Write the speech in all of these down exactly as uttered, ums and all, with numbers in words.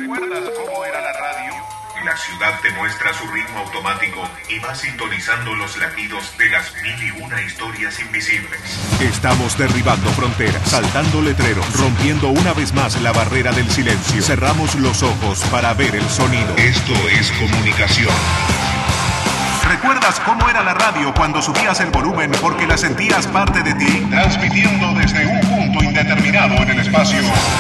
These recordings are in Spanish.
¿Recuerdas cómo era la radio? La ciudad te muestra su ritmo automático y va sintonizando los latidos de las mil y una historias invisibles. Estamos derribando fronteras, saltando letreros, rompiendo una vez más la barrera del silencio. Cerramos los ojos para ver el sonido. Esto es comunicación. ¿Recuerdas cómo era la radio cuando subías el volumen porque la sentías parte de ti? Transmitiendo desde un punto indeterminado en el espacio.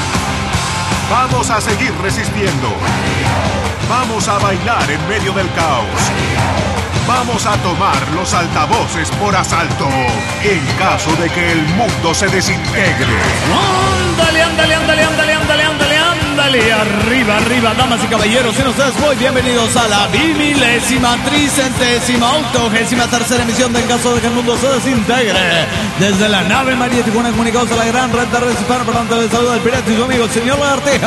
Vamos a seguir resistiendo. Vamos a bailar en medio del caos. Vamos a tomar los altavoces por asalto en caso de que el mundo se desintegre. Ándale, ándale, ándale, ándale, ándale, ándale, ándale. Arriba, arriba, damas y caballeros. Sean ustedes muy bienvenidos a la bimilésima, tricentésima, octogésima tercera emisión de En caso de que el mundo se desintegre. Desde la nave María Tijuana, comunicados a la gran red de redes hispanas, por tanto, el saludo del pirata y su amigo, el señor Lagarteja.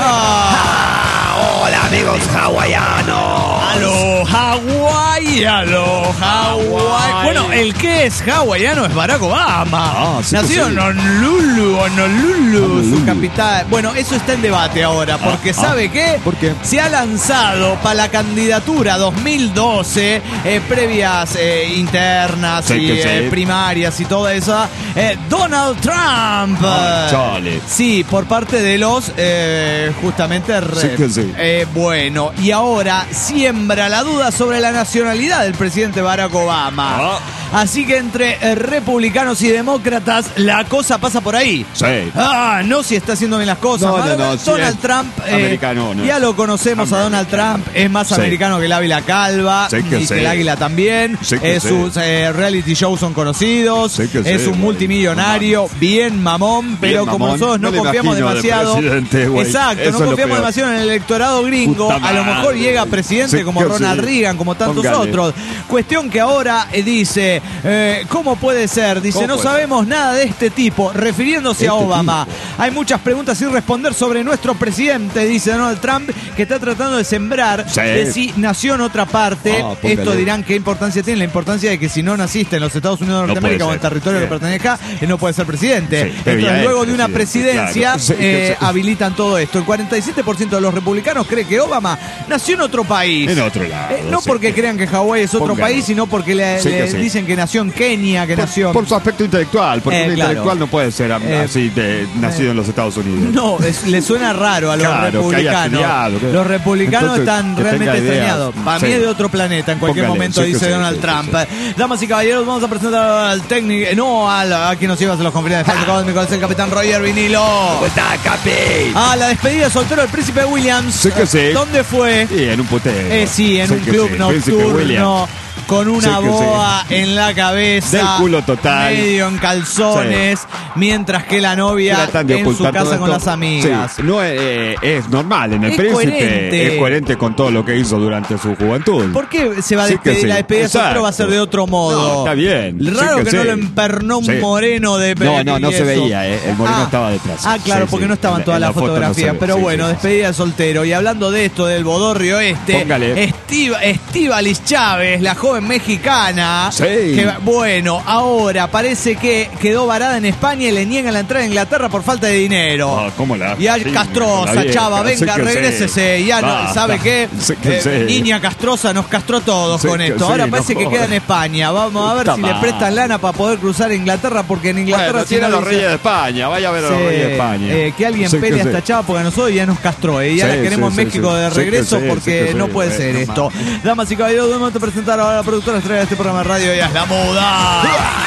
Ah, hola, amigos hawaianos. Aló, Hawái, aló, Hawái. Bueno, el que es hawaiano es Barack Obama. Ah, sí, Nació sí. en Honolulu, Honolulu, Honolulu. su capital. Bueno, eso está en debate ahora, porque Ah, ¿sabe ah, qué? ¿por qué? Se ha lanzado para la candidatura dos mil doce, eh, previas eh, internas Sí, y que sí. eh, primarias y toda esa, eh, Donald Trump. Ah, chale. Sí, por parte de los, eh, justamente, re- Sí que sí. eh, bueno, y ahora siembra la duda sobre la nacionalidad del presidente Barack Obama. Ah. Así que entre eh, republicanos y demócratas la cosa pasa por ahí. Sí. Ah, no si está haciendo bien las cosas. No, no, no, Donald sí es Trump, eh, americano, no ya es lo conocemos a Donald Trump, es más Sí. americano que el Ávila Calva, Sí que y sí. que el Águila también. Sí que Eh, sí. sus eh, reality shows son conocidos, Sí que sí, es un güey. multimillonario, bien mamón, pero Bien como mamón. nosotros no, No le confiamos imagino de demasiado. presidente, güey. Exacto, Eso no es lo confiamos peor. demasiado en el electorado gringo. Puta A lo mejor madre. llega presidente Sí como que Ronald sí. Reagan, como tantos Póngale. otros. Cuestión que ahora eh, dice, eh, ¿cómo puede ser? Dice, ¿Cómo no puede sabemos nada de este tipo, refiriéndose a Este Obama. Hay muchas preguntas sin responder sobre nuestro presidente, dice Donald Trump, que está tratando de sembrar Sí. de si nació en otra parte. Ah, póngale. Esto dirán qué importancia tiene, la importancia de que si no naciste en los Estados Unidos de No Norteamérica o puede en ser. territorio que Sí. pertenezca, eh, no puede ser presidente. Sí, pero ya Entonces, es luego de una presidente, presidencia, claro. Sí, que eh, sí. habilitan todo esto. El cuarenta y siete por ciento de los republicanos cree que Obama nació en otro país. En otro lado, Eh, no sí. porque crean que Hawái es otro Póngale. país, sino porque le, Sí, le que sí. dicen que nació en Kenia, que nació... Por su aspecto intelectual, porque Eh, un claro. intelectual no puede ser am- Eh, así de nacido en los Estados Unidos. No, es- le suena raro a los Claro, que haya republicanos. estudiado, que- Los republicanos Entonces, están que realmente tenga ideas. extrañados. Para Sí. mí es de otro planeta en cualquier Póngale, momento, sí que dice sí, Donald sí, Trump. sí, Damas y caballeros, vamos a presentar al técnico, no al, a quien nos lleva a los conferencias de Falso Cósmico, es el capitán Roger Vinilo. ¿Cómo está, Capi? A la despedida de soltero del príncipe Williams. Sí que sí. ¿Dónde fue? Sí, en un putero. Eh, sí, en Sí un que club sí, Príncipe nocturno. William. Con una Sí que sí. boa en la cabeza, Del culo total. medio en calzones, mientras que la novia Tratan de en su ocultar todo casa con esto. las amigas. Sí, no es, eh, es normal en el Es príncipe. coherente. Es coherente con todo lo que hizo durante su juventud. ¿Por qué se va a Sí que despedir? sí. La despedida de soltero Exacto. va a ser de otro modo. No, está bien. Raro Sí que, que no sí. lo empernó un Sí. moreno de No, no, no y se eso. veía, eh. El moreno estaba detrás. Ah, claro, Sí, porque sí. no estaban En- todas en las la foto no fotografías. se ve. pero Sí, bueno, sí, sí. despedida de soltero. Y hablando de esto, del bodorrio este, Póngale. Estiva- Estíbaliz Chávez, la joven mexicana. Sí. Que, bueno, ahora parece que quedó varada en España y le niegan la entrada a Inglaterra por falta de dinero. Ah, ¿cómo la? Y al sí, Castrosa, la vieja, chava, sí venga, que sí. regrésese. Ya no, Basta. ¿sabe qué? Sí que Eh, sí. Niña Castrosa nos castró todos Sí con que esto. sí, Ahora no parece que jodas. queda en España. Vamos a ver Puta si le madre. prestan lana para poder cruzar Inglaterra, porque en Inglaterra Bueno, si tiene a no los dice- reyes de España. Vaya a ver a los Sí, reyes de España. eh, que alguien Sí, pele a que esta sí. chava porque a nosotros ya nos castró. eh, ya Sí, la queremos sí, en sí, México sí. de Sí que regreso sí, porque sí que no sí. puede ser Eh, no esto. mames. Damas y caballeros, vamos a presentar ahora a la productora estrella de este programa de radio. Ella es la muda.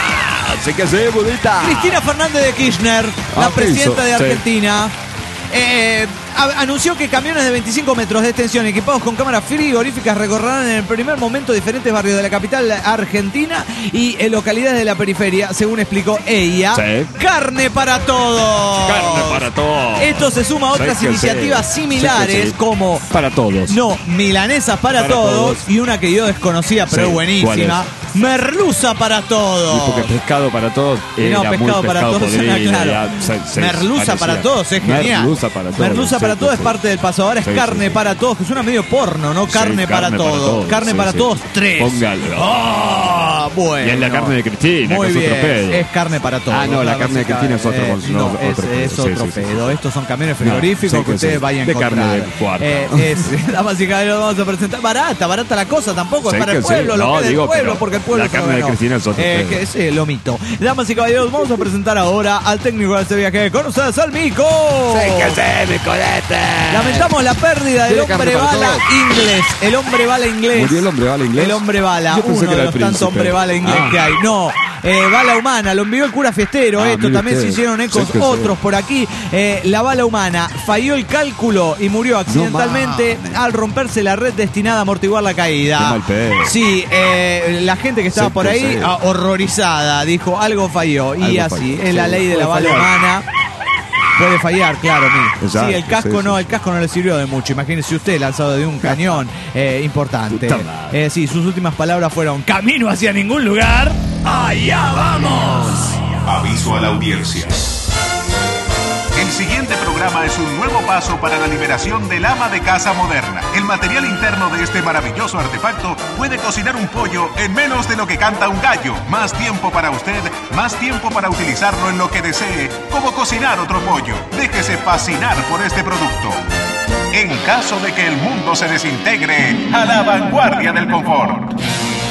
Así que sí, budita. Cristina Fernández de Kirchner, la Ah, ¿qué presidenta hizo? de Sí. Argentina, eh, a- anunció que camiones de veinticinco metros de extensión equipados con cámaras frigoríficas recorrerán en el primer momento diferentes barrios de la capital argentina y en localidades de la periferia, según explicó ella. Sí. Carne para todos. Carne para todos. Esto se suma a otras Sí que iniciativas sí. similares Sí que sí. como Para todos. no, milanesas para, Para todos, todos. y una que yo desconocía pero Sí, es buenísima. ¿cuál Merluza para todos. Y porque pescado para todos. Y no, era pescado muy para pescado todos, podrido, claro. ya se- se Merluza parecía. para todos, es genial. Merluza para todos. Merluza para sí, todos sí, es parte del pasado. Ahora es Sí, carne sí, sí. para todos, que suena medio porno, ¿no? Sí, Carne, para, todos. Carne sí, para sí. todos, tres. Póngalo. Ah, bueno. Y es la carne de Cristina, Muy que es otro bien. pedo. Es carne para todos. Ah, no, la carne de Cristina es otro- Eh, otro- no, otro es, pedo. es Sí, otro sí, sí. pedo. Estos son camiones frigoríficos No, sí, que que ustedes sí. vayan a De encontrar. carne de cuarta. Eh, es, damas y caballeros, vamos a presentar. Barata, barata la cosa tampoco. Sí, Es para que el sí. pueblo, lo No, que es del digo, pueblo, pero porque el pueblo la se lo carne de ganó. Cristina es otro Eh, pedo. que sí, lo mito. Damas y caballeros, vamos a presentar ahora al técnico de este viaje. Con ustedes, al Mico. mi colete! Lamentamos la pérdida del Tiene carne hombre para bala todos. inglés. El hombre bala inglés. ¿Murió el hombre bala inglés? El hombre bala, Yo pensé uno que de era los el tantos príncipe. hombre bala inglés Ah. que hay. No, eh, bala humana, lo envió el cura fiestero. Ah, Esto mire también usted. se hicieron ecos Sí que sí. otros por aquí. Eh, la bala humana falló el cálculo y murió accidentalmente mames. al romperse la red destinada a amortiguar la caída. Qué mal pedo. Sí, eh, la gente que estaba Sí por que ahí sí. ah, horrorizada dijo algo falló. Y Algo así, falló. es la Sí. ley de la Puede bala fallar. humana. Puede fallar, claro, mire. Exacto, Sí, el casco sí, no, sí. el casco no le sirvió de mucho. Imagínese usted lanzado de un cañón eh, importante. Puta madre. Eh, sí, sus últimas palabras fueron: camino hacia ningún lugar. ¡Allá vamos! Aviso a la audiencia. El siguiente programa es un nuevo paso para la liberación del ama de casa moderna. El material interno de este maravilloso artefacto puede cocinar un pollo en menos de lo que canta un gallo. Más tiempo para usted, más tiempo para utilizarlo en lo que desee, como cocinar otro pollo. Déjese fascinar por este producto. En caso de que el mundo se desintegre, a la vanguardia del confort.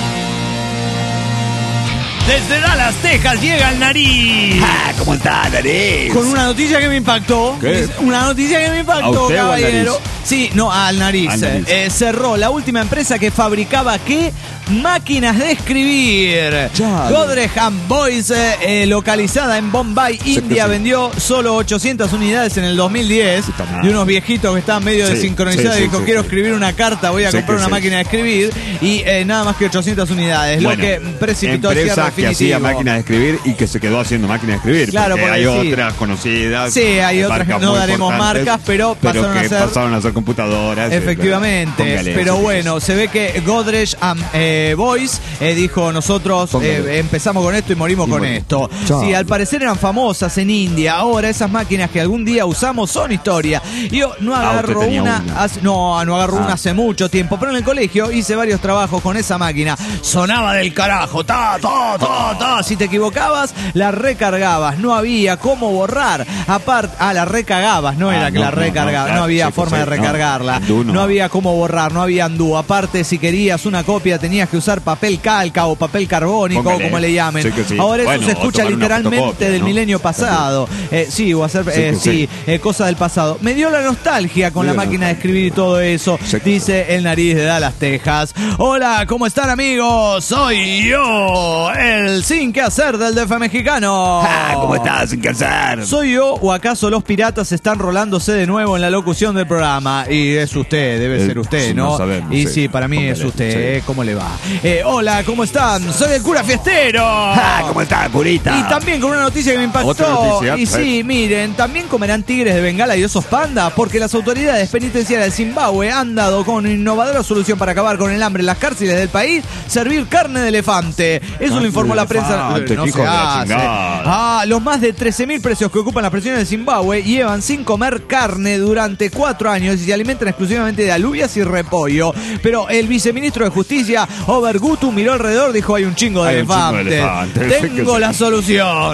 Desde Dallas, Texas, llega el Nariz. Ah, ¿cómo está, nariz? Con una noticia que me impactó. ¿Qué? Una noticia que me ¿A impactó, usted o al caballero. Nariz? Sí, no, al Nariz. Al Nariz. Eh, cerró la última empresa que fabricaba, ¿qué? Máquinas de escribir. Chale. Godreham Boys, eh, localizada en Bombay, Sí, India, sí. vendió solo ochocientas unidades en el dos mil diez. Puta madre. De unos viejitos que estaban medio Sí, desincronizados sí, y sí, dijo, sí, quiero sí. escribir una carta, voy a Sí, comprar que una sí. máquina de escribir. Y eh, nada más que ochocientas unidades. Bueno, lo que precipitó el cierre empresa que definitivo. hacía máquina de escribir y que se quedó haciendo máquina de escribir. Claro, porque porque hay sí. otras conocidas. Sí, hay de otras que marcas no muy daremos importantes, marcas, pero pero pasaron a que ser- pasaron a ser computadoras. Efectivamente, Póngale pero eso, bueno, se ve que Godrej um, eh, Boys eh, dijo nosotros Póngale. eh, empezamos con esto y morimos Y con morimos. esto. Chao. Sí, al parecer eran famosas en India, ahora esas máquinas que algún día usamos son historia. Yo no agarro usted tenía una, una. hace- no, no agarro Ah. una hace mucho tiempo, pero en el colegio hice varios trabajos con esa máquina. Sonaba del carajo, ta, ta, ta, ta. Si te equivocabas, la recargabas, no había cómo borrar. Aparte, ah, la recagabas, no Ah, era que no, la no, recargabas, no, no, claro, había sí, forma sí, de no. recargarla. Andú no. No había cómo borrar, no había andú. Aparte, si querías una copia, tenías que usar papel calca o papel carbónico, Póngale. como le llamen. Sí que sí. Ahora eso Bueno, se o escucha tomar una literalmente fotocopia, del ¿no? milenio pasado. Eh, sí, o hacer, Sí eh, que sí, sí. eh, cosa del pasado. Me dio la nostalgia con Me la dio la máquina de nostalgia. escribir y todo eso, Sí que dice el Nariz de Dallas, Texas. Hola, ¿cómo están, amigos? Soy yo, el sin que hacer del D F mexicano. Ah, ¿cómo estás, sin hacer? ¿Soy yo o acaso los piratas están rolándose de nuevo en la locución del programa? Y es usted, debe Eh, ser usted, sí, ¿no? no sabemos, y sí. sí, para mí Póngale, es usted, sí. ¿eh? ¿Cómo le va? Eh, hola, ¿cómo están? Soy el cura fiestero. Ah, ¿cómo está, curita? Y también con una noticia que me impactó. Otra noticia, y sí, eh. miren, también comerán tigres de Bengala y osos panda, porque las autoridades penitenciarias de Zimbabue han dado con una innovadora solución para acabar con el hambre en las cárceles del país: servir carne de elefante. Eso Carne lo informó de la prensa. elefante, No hijo se de la hace. chingada. Ah, los más de trece mil precios que ocupan las prisiones de Zimbabue llevan sin comer carne durante cuatro años y se alimentan exclusivamente de alubias y repollo. Pero el viceministro de Justicia, Overgutu, miró alrededor, dijo: hay un chingo de Hay un chingo de elefantes. elefantes. Tengo Que la sí. solución.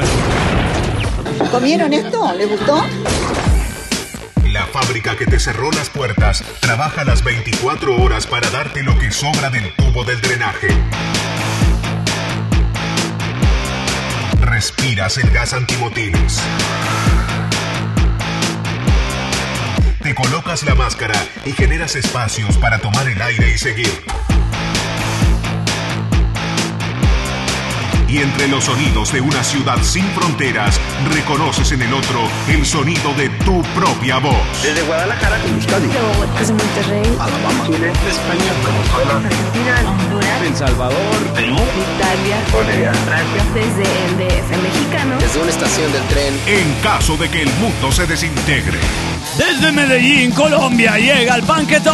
¿Comieron esto? ¿Les gustó? La fábrica que te cerró las puertas trabaja las veinticuatro horas para darte lo que sobra del tubo del drenaje. Respiras el gas antimotines. Te colocas la máscara y generas espacios para tomar el aire y seguir. Y entre los sonidos de una ciudad sin fronteras, reconoces en el otro el sonido de tu propia voz. Desde Guadalajara, Euskadi, Desde Monterrey, Alabama, Chile, España, Venezuela, Argentina, Honduras, El Salvador, Perú, Italia, Bolivia, Francia. desde el D F mexicano. Desde una estación del tren. En caso de que el mundo se desintegre, Desde Medellín, Colombia, llega el Panquetón.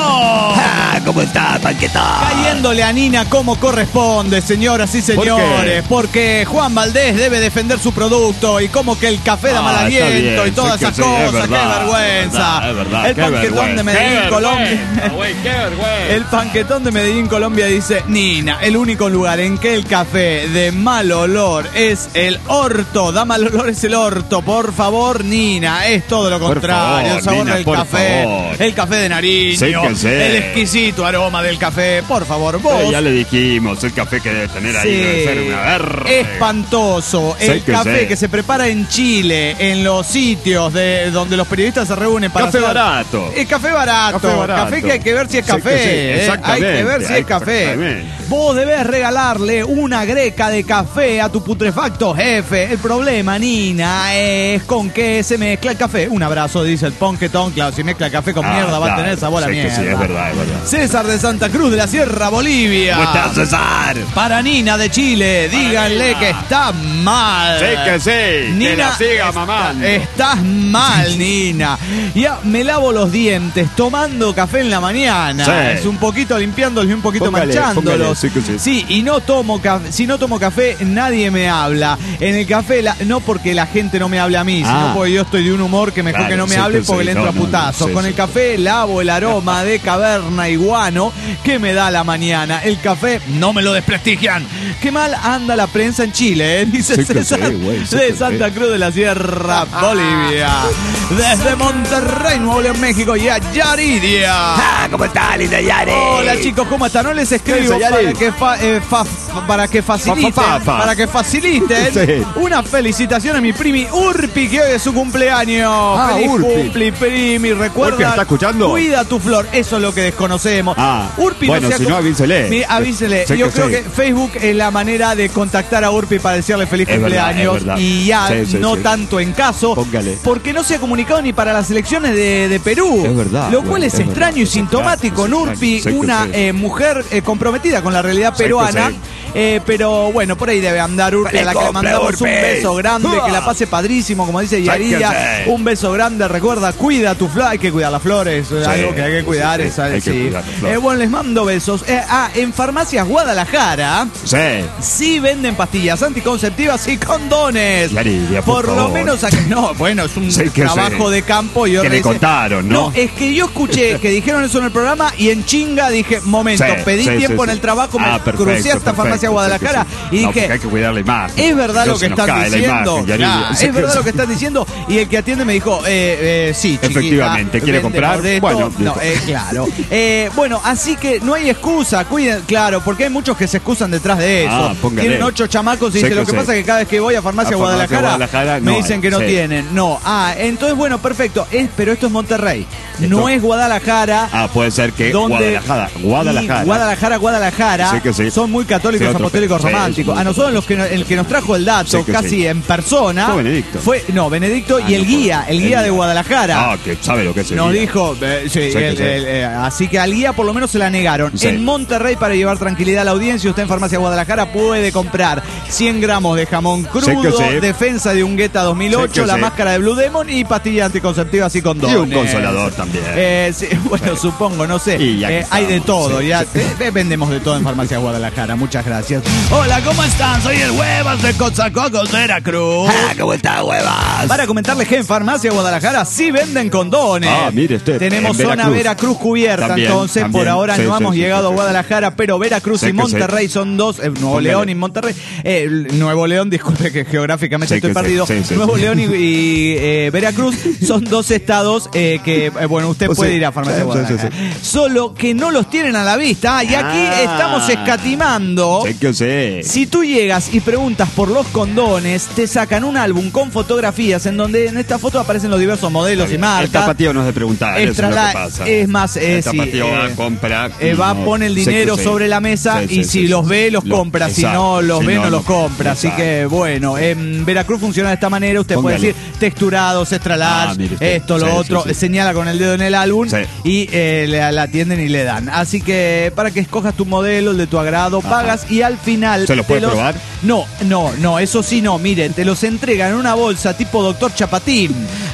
Ah, ¿cómo está, Panquetón? Cayéndole a Nina como corresponde, señoras y señores. ¿Por Porque Juan Valdés debe defender su producto y como que el café da Ah, mal está aliento bien, y todas sí que esas sí, es cosas. verdad, ¡Qué vergüenza! es verdad, es verdad, el qué Panquetón vergüenza, de Medellín, qué Colombia. vergüenza, güey, qué vergüenza. El Panquetón de Medellín, Colombia dice: Nina, el único lugar en que el café de mal olor es el orto. Da mal olor es el orto. Por favor, Nina, es todo lo Por contrario. favor, el sabor Nina, del por café. favor. El café de Nariño. Sí que sí. El exquisito aroma del café. Por favor, vos. Eh, ya le dijimos, el café que debe tener ahí Sí. debe ser una verga. Espantoso. Sí El que café sí. que se prepara en Chile, en los sitios de donde los periodistas se reúnen para Café hacer- barato. Es café barato. Café barato. Café que hay que ver si es Sí que café. sí, eh. Hay exactamente, que ver si hay es café. exactamente. Vos debés regalarle una greca de café a tu putrefacto jefe. El problema, Nina, es con qué se mezcla el café. Un abrazo, dice el Ponquetón. Claro, si mezcla el café con Ah, mierda va a claro. tener sabor a Sí que mierda. sí, es verdad, es verdad. César de Santa Cruz de la Sierra, Bolivia. ¿Cómo estás, César? Para Nina de Chile, díganle Nina. que está mal. Sí que sí, que la siga está- mamando. Estás mal, Nina. Ya me lavo los dientes tomando café en la mañana. Sí. Es un poquito limpiándolos y un poquito Póngale, manchándolos. póngale, sí que sí. Sí, y no tomo café. Si no tomo café, nadie me habla. En el café, la- no porque la gente no me hable a mí, Ah. sino porque yo estoy de un humor que mejor Claro, que no me sí hable que porque sí. le entro No, a no, no, putazos. sí, Con sí. el café lavo el aroma de caverna y guano que me da la mañana. El café no me lo desprestigian. Qué mal anda la prensa en Chile, ¿eh? Dice Sí que César sí, güey, sí de que Santa sí. Cruz de la Sierra, Bolivia. Desde Monterrey, Nuevo León, México, y a Yaridia. Ah, ¿cómo está, linda Yari? Hola chicos, ¿cómo están? No les escribo ¿Qué dice, para Yari? que, fa- eh, fa- para que faciliten, Fa, fa, fa, fa. para que faciliten Sí. una felicitación a mi primi Urpi, que hoy es su cumpleaños. Ah, Feliz Urpi. cumple, primi. Recuerda, Urpi, ¿está escuchando? Cuida tu flor, eso es lo que desconocemos. Ah, Urpi bueno, sea si co- no, avísele. Mi- avísele. Sí Yo que creo sí. que Facebook es la manera de contactar a Urpi para decirle feliz Es verdad, cumpleaños es verdad. y ya Sí, sí, no sí. tanto en caso, Póngale. porque no se ha comunicado ni para las elecciones de, de Perú. Es verdad, Lo cual güey, es, es extraño verdad, y es sintomático. extraño, es Nurpi, extraño. Sí que una sí. eh, mujer eh, comprometida con la realidad Sí que peruana. sí. eh, pero bueno, por ahí debe andar Urpi, a la que le Feliz cumple, mandamos un Urpi. beso grande, que la pase padrísimo, como dice que Yaría. sí. Un beso grande, recuerda, cuida tu flor. Hay que cuidar las flores, es Sí, algo que hay que cuidar. sí, es, sí, hay que sí. cuidar las flores. Eh, bueno, les mando besos. Eh, ah, en Farmacias Guadalajara Sí. sí venden pastillas anticonceptivas y condones. Yaridia, por lo favor. menos acá. No, bueno, es un Sí que trabajo sí. de campo. Y yo Que le reci- contaron, ¿no? No, es que yo escuché que dijeron eso en el programa y en chinga dije, momento, Sí, pedí sí, tiempo sí, en sí. el trabajo, me Ah, perfecto, crucé hasta perfecto, Farmacia sí, Guadalajara sí, sí. y No, dije, porque hay que cuidar la imagen. es verdad No lo que se nos están cae la diciendo. imagen, Yaridia. Nah, Sí es que verdad sí. lo que están diciendo. Y el que atiende me dijo, eh, eh, sí, chiquita, Efectivamente, ¿quiere vendemos comprar? de esto. Bueno, no, listo. eh, claro. Eh, bueno, así que no hay excusa, cuiden, claro, porque hay muchos que se excusan detrás de eso. Ah, póngale. Tienen ocho chamacos y Sí dicen, lo que que sí. pasa es que cada vez que voy a Farmacia A Farmacia Guadalajara, Guadalajara me no dicen hay, que no sí. tienen. No, ah, entonces bueno, perfecto. Es, pero esto es Monterrey. No Esto- es Guadalajara. Ah, puede ser que donde- Guadalajara. Guadalajara. y Guadalajara, Guadalajara. Sí que sí. Son muy católicos, Sí, otro- apostólicos, sí, románticos. sí. A nosotros los que no- el que nos trajo el dato Sí que casi sí. en persona Fue Benedicto. Fue, no, Benedicto Ah, y el no, fue- guía, el el guía de guía. Guadalajara. Ah, que sabe lo que es el Nos guía. dijo, eh, sí, Sí que el- sí. el- eh, así que al guía por lo menos se la negaron. Sí. En Monterrey, para llevar tranquilidad a la audiencia, usted en Farmacia Guadalajara puede comprar cien gramos de jamón crudo, Sí que sí. defensa de un Guetta dos mil ocho, Sí que la sí. máscara de Blue Demon y pastillas anticonceptivas y condones. Y un consolador también. Eh, sí, bueno, supongo, no sé. Y ya que Eh, hay de estamos, todo, sí, ya sí. eh, vendemos de todo en Farmacia Guadalajara. Muchas gracias. Hola, ¿cómo están? Soy el Huevas de Coatzacoalcos, Veracruz. Ah, ¿cómo está, huevas? Para comentarles que en Farmacia Guadalajara sí venden condones. Ah, mire usted, Tenemos en zona Veracruz. Veracruz cubierta, También, entonces también. por ahora Sí, no sí, hemos sí, llegado sí, a sí. Guadalajara, pero Veracruz Sí y que Monterrey sí. son dos, eh, Nuevo Póngale. León y Monterrey. Eh, Nuevo León, disculpe que geográficamente Sí estoy que sí, perdido. sí, sí, Nuevo sí. León y, y, eh, Veracruz son dos estados eh, que, eh, bueno, usted Pues puede sí, ir a Farmacia sí, sí, Guadalajara. sí, Solo que no los tienen a la vista. Ah, y aquí Ah. estamos escatimando. Sí que sé. Si tú llegas y preguntas por los condones, te sacan un álbum con fotografías en donde en esta foto aparecen los diversos modelos y El marcas. tapatío no es de preguntar, eso es Extra lo que light, pasa. es más, eh, el sí, tapatío eh, va, compra. Eh, y va, no- pone el sí que dinero sí. sobre la mesa Sí, y sí, si sí, los sí. ve, los Lo- compra. Si exacto. no los Si ve, no, no, los no. compra. Así Exacto. que bueno, en Veracruz funciona de esta manera. Usted Póngale. puede decir texturados, extra large, Ah, mire usted. esto, lo Sí, otro. sí, sí. Señala con el dedo en el álbum Sí. y eh, le, la atienden y le dan. Así que para que escojas tu modelo, el de tu agrado, Ajá. pagas y al final. ¿Se los te puede probar? No, no, no, eso sí no. Miren, te los entregan en una bolsa tipo doctor Chapatín.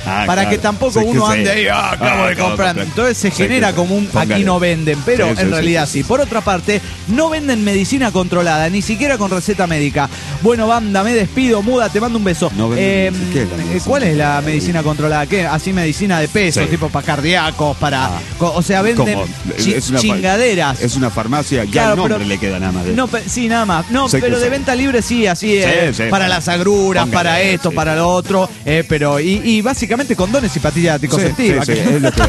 Ah, para claro. que tampoco Sí, uno que sí. ande ahí, ah, acabo Ah, de acabo de comprar. comprar. Entonces se Sí, genera que sí. como un Póngale. aquí no venden, pero Sí, en sí, sí, realidad sí, sí. Por otra parte, no venden medicina controlada, ni siquiera con receta médica. Bueno, banda, me despido, muda, te mando un beso. No venden- Eh, ¿qué es la medicina ¿Cuál es la controlada? medicina controlada? ¿Qué? Así medicina de peso, Sí. tipo para cardíacos, para... Ah. co- O sea, venden ¿Cómo? chi- Es una fa- chingaderas. Es una farmacia, ya Claro, el nombre pero- le queda nada más. De... No, pe- sí, nada más. No, Sé que pero de sí. venta libre sí, así Sí, eh, sí, para sí. las agruras, Póngale, para esto, sí, para sí. lo otro, eh, pero y, y básicamente condones y pastillas Sí, sí, anticonceptivas. sí, que- es lo que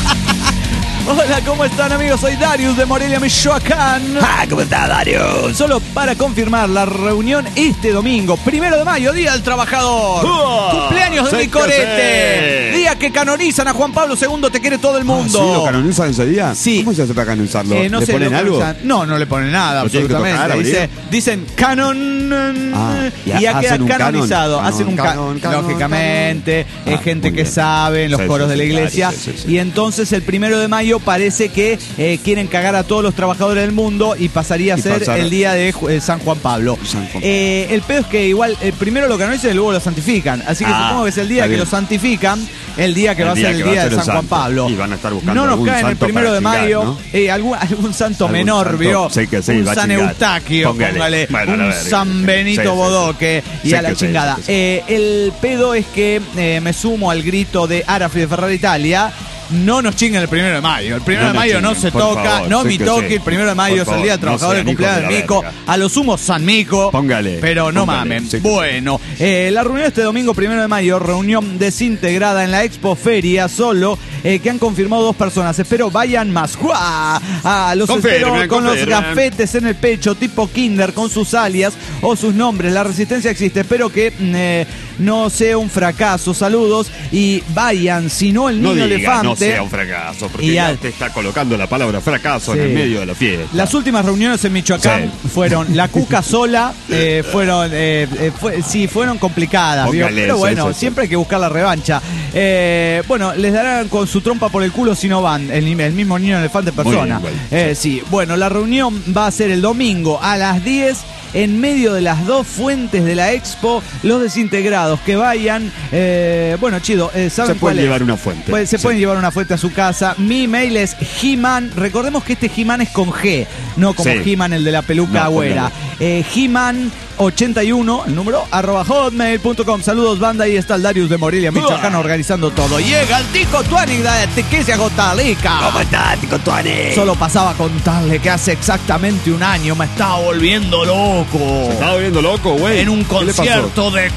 Hola, ¿cómo están, amigos? Soy Darius de Morelia, Michoacán. Ah, ¿cómo está, Dario? Solo para confirmar la reunión este domingo, primero de mayo, Día del Trabajador. ¡Oh! Cumpleaños de Sí mi que corete. sí. Día que canonizan a Juan Pablo segundo, te quiere todo el mundo. Ah, ¿sí lo canonizan ese día? Sí. ¿Cómo se hace para canonizarlo? Eh, no ¿Le sé, ponen lo algo? canonizan. No, no le ponen nada, ¿Lo tienen que absolutamente. tocar, abrir? Dice- dicen canon Ah, y y ya queda hacen un canon. canonizado. Canon, hacen un ca- canon, canon, lógicamente, canon. es Ah, gente muy que bien. sabe en los Sí, coros sí, de la sí, iglesia. sí, sí, sí. Y entonces el primero de mayo parece que eh, quieren cagar a todos los trabajadores del mundo y pasaría a Y ser pasar- el día de Ju- eh, San Juan Pablo. San Juan Pablo. Eh, el pedo es que igual eh, primero lo canonizan y luego lo santifican. Así que Ah, supongo que es el día está que bien. lo santifican, el día que El va a día ser el que va a día ser de el San Juan santo. Pablo. Y van a estar buscando no nos algún cae en el santo primero para de chingar, mayo ¿no? eh, algún, algún santo Algún menor, santo, ¿vio? sí que sí, un va a San chingar. Eustaquio, Póngale. póngale, Bueno, a un ver, San sí, Benito sí, sí. Bodoque y Sí a la que sí, chingada. sí que sí. Eh, el pedo es que eh, me sumo al grito de Arafri de Ferrari Italia. No nos chinguen el primero de mayo. El primero No de nos mayo no chinguen, se por toca, favor, no sí mi que toque. sí. El primero de mayo Por es el favor, día del no trabajador, sean el cumpleaños hijos del de la Mico. verga. A lo sumo San Mico. Póngale, Pero no póngale, mamen. sí que sí. Bueno, eh, la reunión este domingo, primero de mayo, reunión desintegrada en la Expo Feria, solo eh, que han confirmado dos personas. Espero vayan más. ¡Juá! Ah, los Confirmen, espero con los confirmen. gafetes en el pecho, tipo Kinder, con sus alias o sus nombres. La resistencia existe. Espero que mm, eh, no sea un fracaso. Saludos y vayan, si no el No niño diga, elefante. no sea un fracaso, porque Y ya al- te está colocando la palabra fracaso Sí. en el medio de la fiesta. Las últimas reuniones en Michoacán Sí. fueron la cuca sola, eh, fueron, eh, eh, fue- sí, fueron complicadas, ¿vio? Póngale, Pero sí, bueno, sí, sí. siempre hay que buscar la revancha. Eh, bueno, les darán con su trompa por el culo si no van, el, el mismo niño elefante persona. Muy bien, Eh, sí, bueno, la reunión va a ser el domingo a las diez. En medio de las dos fuentes de la expo, los desintegrados que vayan, eh, bueno, chido, eh, ¿saben Se pueden cuál es? llevar una fuente. Pues, se Sí. pueden llevar una fuente a su casa. Mi mail es He-Man. Recordemos que este He-Man es con G, no como Sí. He-Man el de la peluca No, abuela. Eh, He-Man ochenta y uno, el número, arroba hotmail punto com. Saludos, banda. Ahí está el Darius de Morelia, Michoacán, organizando todo. Llega el Tico Tuanig de Tequesia Gotalica. ¿Cómo está, Tico Tuane? Solo pasaba a contarle que hace exactamente un año me estaba volviendo loco. Se estaba volviendo loco, güey. En un ¿Qué le pasó? concierto de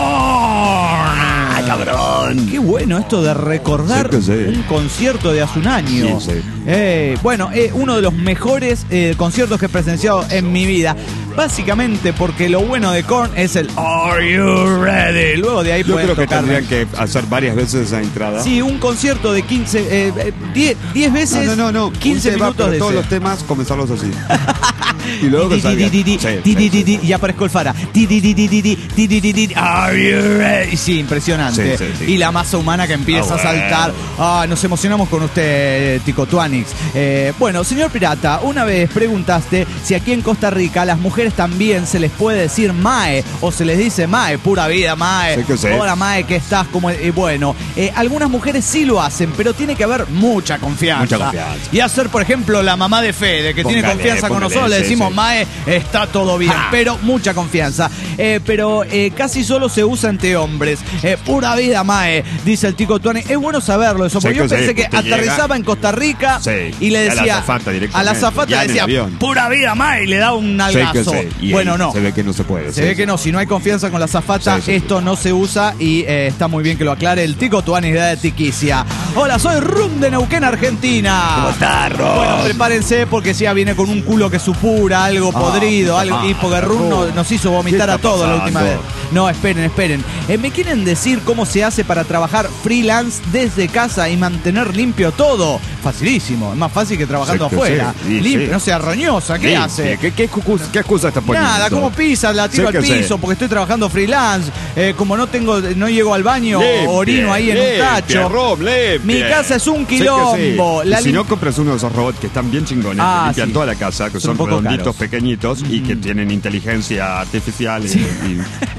Korn. ¡Ah, cabrón! Qué bueno esto de recordar Sí que sí. un concierto de hace un año. Sí, sí. Eh, bueno, eh, uno de los mejores eh, conciertos que he presenciado en mi vida. Básicamente porque lo bueno de Korn es el Are You Ready? Luego de ahí Yo pueden creo que tocar. tendrían que hacer varias veces esa entrada. Sí, un concierto de quince, eh, eh, diez, diez veces, No, no, no, no. quince Un tema, minutos pero de todos ese. los temas comenzarlos así. Y luego que Di, di, salgan. di, di, Sí, di, sí, di, di, sí, di, sí. y aparezco el Fara. Di, di, di, di, di, di, di, di, di, di, Are you ready? Sí, impresionante. Sí, sí, sí. Y la masa humana que empieza Ah, a saltar. Ah, nos emocionamos con usted, Tico Tuanix. Eh, bueno, señor Pirata, una vez preguntaste si aquí en Costa Rica a las mujeres también se les puede decir Mae o se les dice Mae, pura vida Mae. Sí que sí. Hola Mae, ¿qué estás? Como, eh, bueno, eh, algunas mujeres sí lo hacen, pero tiene que haber mucha confianza. Mucha confianza. Y hacer, por ejemplo, la mamá de Fede, que tiene Póngale, confianza con póngale, nosotros, le sí, decimos sí. Mae, está todo bien, Ja. pero mucha confianza. Eh, pero eh, casi solo se usa entre hombres. Eh, pura vida, Mae, dice el Tico Tuane. Es bueno saberlo eso, Sí porque yo que sí, pensé que usted aterrizaba llega- en Costa Rica Sí, y le y a la decía azafata directamente, a la azafata ya le en el decía avión. pura vida, Mae, y le da un Sí, nalgazo. que sí. Y Bueno, ahí no. Se ve que no se puede. Se sí, ve que sí. no, si no hay confianza con la azafata, Sí, sí, sí. esto no se usa y eh, está muy bien que lo aclare el Tico Tuanis de Tiquicia. Hola, soy Rum de Neuquén, Argentina. ¿Cómo está, Ron? Bueno, prepárense porque si ya viene con un culo que supura, algo Ah, podrido, puta algo, y porque madre, Rum no- Rum. nos hizo ¿Qué vomitar está a todos la última vez. pasando? No, esperen, esperen. Eh, ¿Me quieren decir cómo se hace para trabajar freelance desde casa y mantener limpio todo? Facilísimo, es más fácil que trabajando Sí que afuera. sí, sí, limpio, sí. no sea roñosa, ¿qué Sí, hace? sí. ¿Qué, qué, excusa, ¿Qué excusa está poniendo? Nada, como pisa, la tiro Sí al que sí. piso porque estoy trabajando freelance. Eh, como no tengo, no llego al baño, Limpie, orino ahí en un limpie, tacho. Rob, limpie. Mi casa es un Sí que quilombo. sí. La Y si lim- no, compras uno de esos robots que están bien chingones, Ah, que limpian sí. toda la casa, que Son son, un poco redonditos, caros. pequeñitos y que tienen inteligencia artificial y- y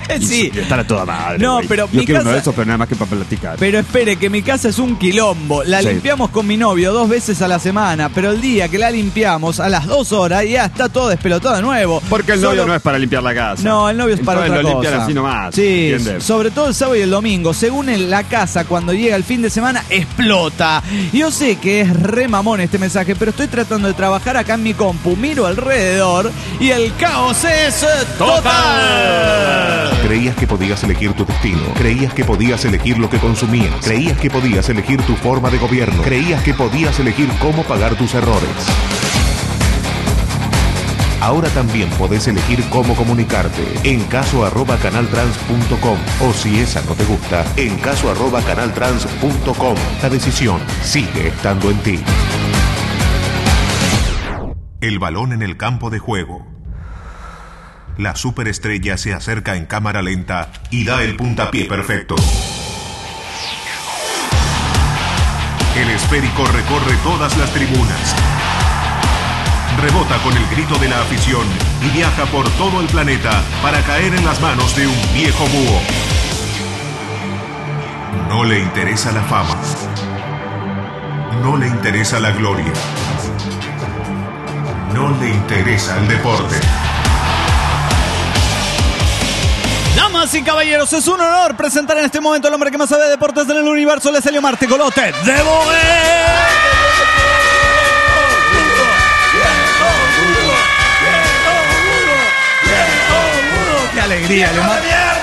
Sí. Y estar a toda madre. No, güey. pero Yo mi quiero casa- uno de esos, pero nada más que para platicar. Pero espere, que mi casa es un quilombo. La Sí. limpiamos con mi novio dos veces a la semana, pero el día que la limpiamos, a las dos horas, ya está todo despelotado de nuevo. Porque el Solo- novio no es para limpiar la casa. No, el novio es para Entonces otra lo limpian cosa. así nomás. Sí, ¿entiendes? sobre todo el sábado y el domingo. Según en la casa, cuando llega el fin de semana, explota. Yo sé que es re mamón este mensaje, pero estoy tratando de trabajar acá en mi compu. Miro alrededor y el caos es eh, total. Creías que podías elegir tu destino. Creías que podías elegir lo que consumías. Creías que podías elegir tu forma de gobierno. Creías que podías elegir cómo pagar tus errores. Ahora también podés elegir cómo comunicarte en caso arroba canaltrans punto com o si esa no te gusta, en caso arroba canaltrans punto com. La decisión sigue estando en ti. El balón en el campo de juego. La superestrella se acerca en cámara lenta y da el puntapié perfecto. El esférico recorre todas las tribunas. Rebota con el grito de la afición y viaja por todo el planeta para caer en las manos de un viejo búho. No le interesa la fama. No le interesa la gloria. No le interesa el deporte. Damas y caballeros, es un honor presentar en este momento al hombre que más sabe de deportes en el universo, el Elio Marticolote de Bogué. ¡Qué alegría, Leomar!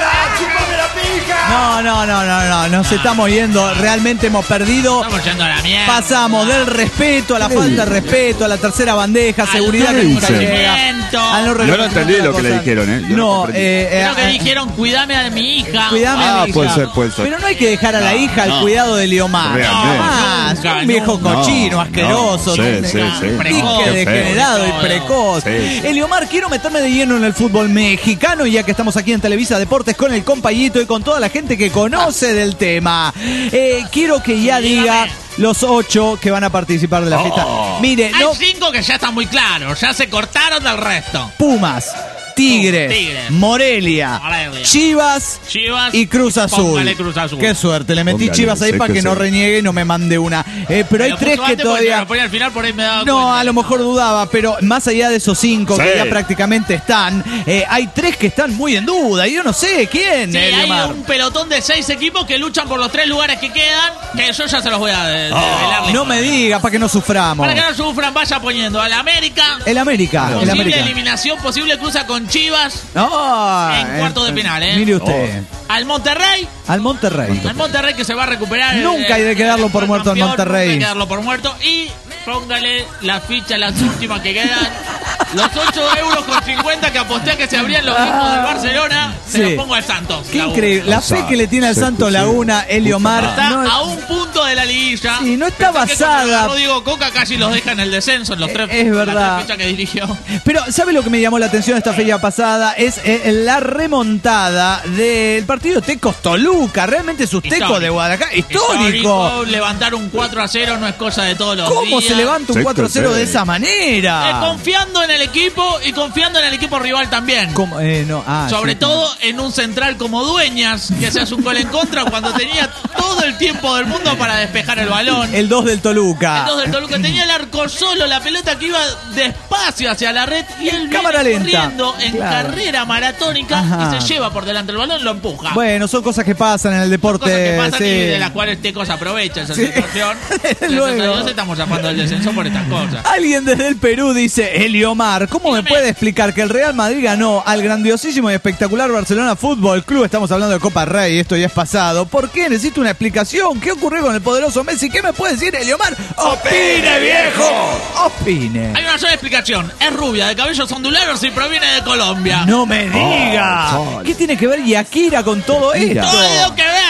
No, no, no, no, no, nos estamos yendo, realmente hemos perdido. Estamos yendo a la mierda. Pasamos del respeto a la falta de respeto, a la tercera bandeja, seguridad que nunca dice? llega. Al no Yo no entendí lo que le dijeron, ¿eh? Yo No, comprendí. eh, eh, Creo que eh, dijeron, cuidame a mi hija. Cuidame a Ah, mi hija. puede ser, puede ser. Pero no hay que dejar a la hija al no. cuidado de Liomar. Realmente. Más, Nunca, un viejo nunca. cochino, No, asqueroso. no. Sí, un- sí, sí. Precoz. Tique Qué feo. degenerado y Todo. precoz. Sí, sí. Eliomar, quiero meterme de lleno en el fútbol mexicano, ya que estamos aquí en Televisa Deportes con el compayito y con toda la gente que conoce del tema. Eh, quiero que ya diga los ocho que van a participar de la fiesta. Mire, Hay no, cinco que ya están muy claros, ya se cortaron del resto. Pumas, Tigres, Tigres, Morelia, Morelia, Chivas, Chivas y Cruz Azul. Póngale Cruz Azul. Qué suerte, le metí Póngale, Chivas ahí sé para que que no sí. reniegue y no me mande una. Eh, pero hay Lo tres puso que antes porque todavía... me lo ponía al final, por ahí me daba No, cuenta. a lo mejor dudaba, pero más allá de esos cinco que Sí. ya prácticamente están, eh, hay tres que están muy en duda. Y yo no sé quién, Sí, eh, hay Leomar. un pelotón de seis equipos que luchan por los tres lugares que quedan, que yo ya se los voy a de- de- develar. No me diga, para que no suframos. Para que no sufran, vaya poniendo al América. El América, el Posible América. eliminación, posible cruza con Chivas. No, En cuarto de penal, ¿eh? Mire usted. Al Monterrey. Al Monterrey. Al Monterrey que se va a recuperar. Nunca hay de que darlo por muerto al campeón, Monterrey. Nunca hay que darlo por muerto. Y póngale la ficha, las últimas que quedan. Los ocho euros con cincuenta que aposté a que se abrían los mismos del Barcelona. Se Sí. los pongo al Santos. Qué Laguna. increíble. La fe que le tiene al Sí, Santos sí. Laguna, Eliomar. Está no- a un punto de la liguilla. Sí, no está Pensé que basada- cuando agarró Diego Coca casi los deja en el descenso en los tres, Es verdad. las tres fechas que dirigió. Pero, ¿sabe lo que me llamó la atención esta fecha pasada? Es eh, la remontada del partido Tecos-Toluca. Realmente es un Teco Histórico. de Guadalajara. Histórico. Levantar un cuatro a cero no es cosa de todos los ¿Cómo días. se levanta un Sí, cuatro a cero sí. de esa Eh, manera? confiando en el equipo y confiando en el equipo rival también. ¿Cómo? Eh, no, ah, Sobre sí. todo en un central como Dueñas, que se hace un gol en contra cuando tenía todo el tiempo del mundo para despejar el balón. El dos del Toluca. El dos del Toluca tenía el arco solo, la pelota que iba despacio hacia la red y él cámara viene lenta. corriendo en Claro. carrera maratónica Ajá. y se lleva por delante el balón, lo empuja. Bueno, son cosas que pasan en el deporte. Cosas que pasan sí. y de las cuales Tecos aprovecha esa Sí. situación. Desde Gracias luego. a Dios estamos zafando del descenso por estas cosas. Alguien desde el Perú dice, Eliomar, ¿cómo me Dígame. puede explicar que el Real Madrid ganó al grandiosísimo y espectacular Barcelona Fútbol Club? Estamos hablando de Copa Rey, esto ya es pasado. ¿Por qué? Necesito una explicación. ¿Qué ocurrió con el poderoso Messi? ¿Qué me puede decir Eliomar? ¡Opine, viejo! ¡Opine! Hay una sola explicación. Es rubia, de cabellos ondulados y proviene de Colombia. No me diga. Oh, ¿Qué tiene que ver Yakira con todo esto? Todo lo que ver.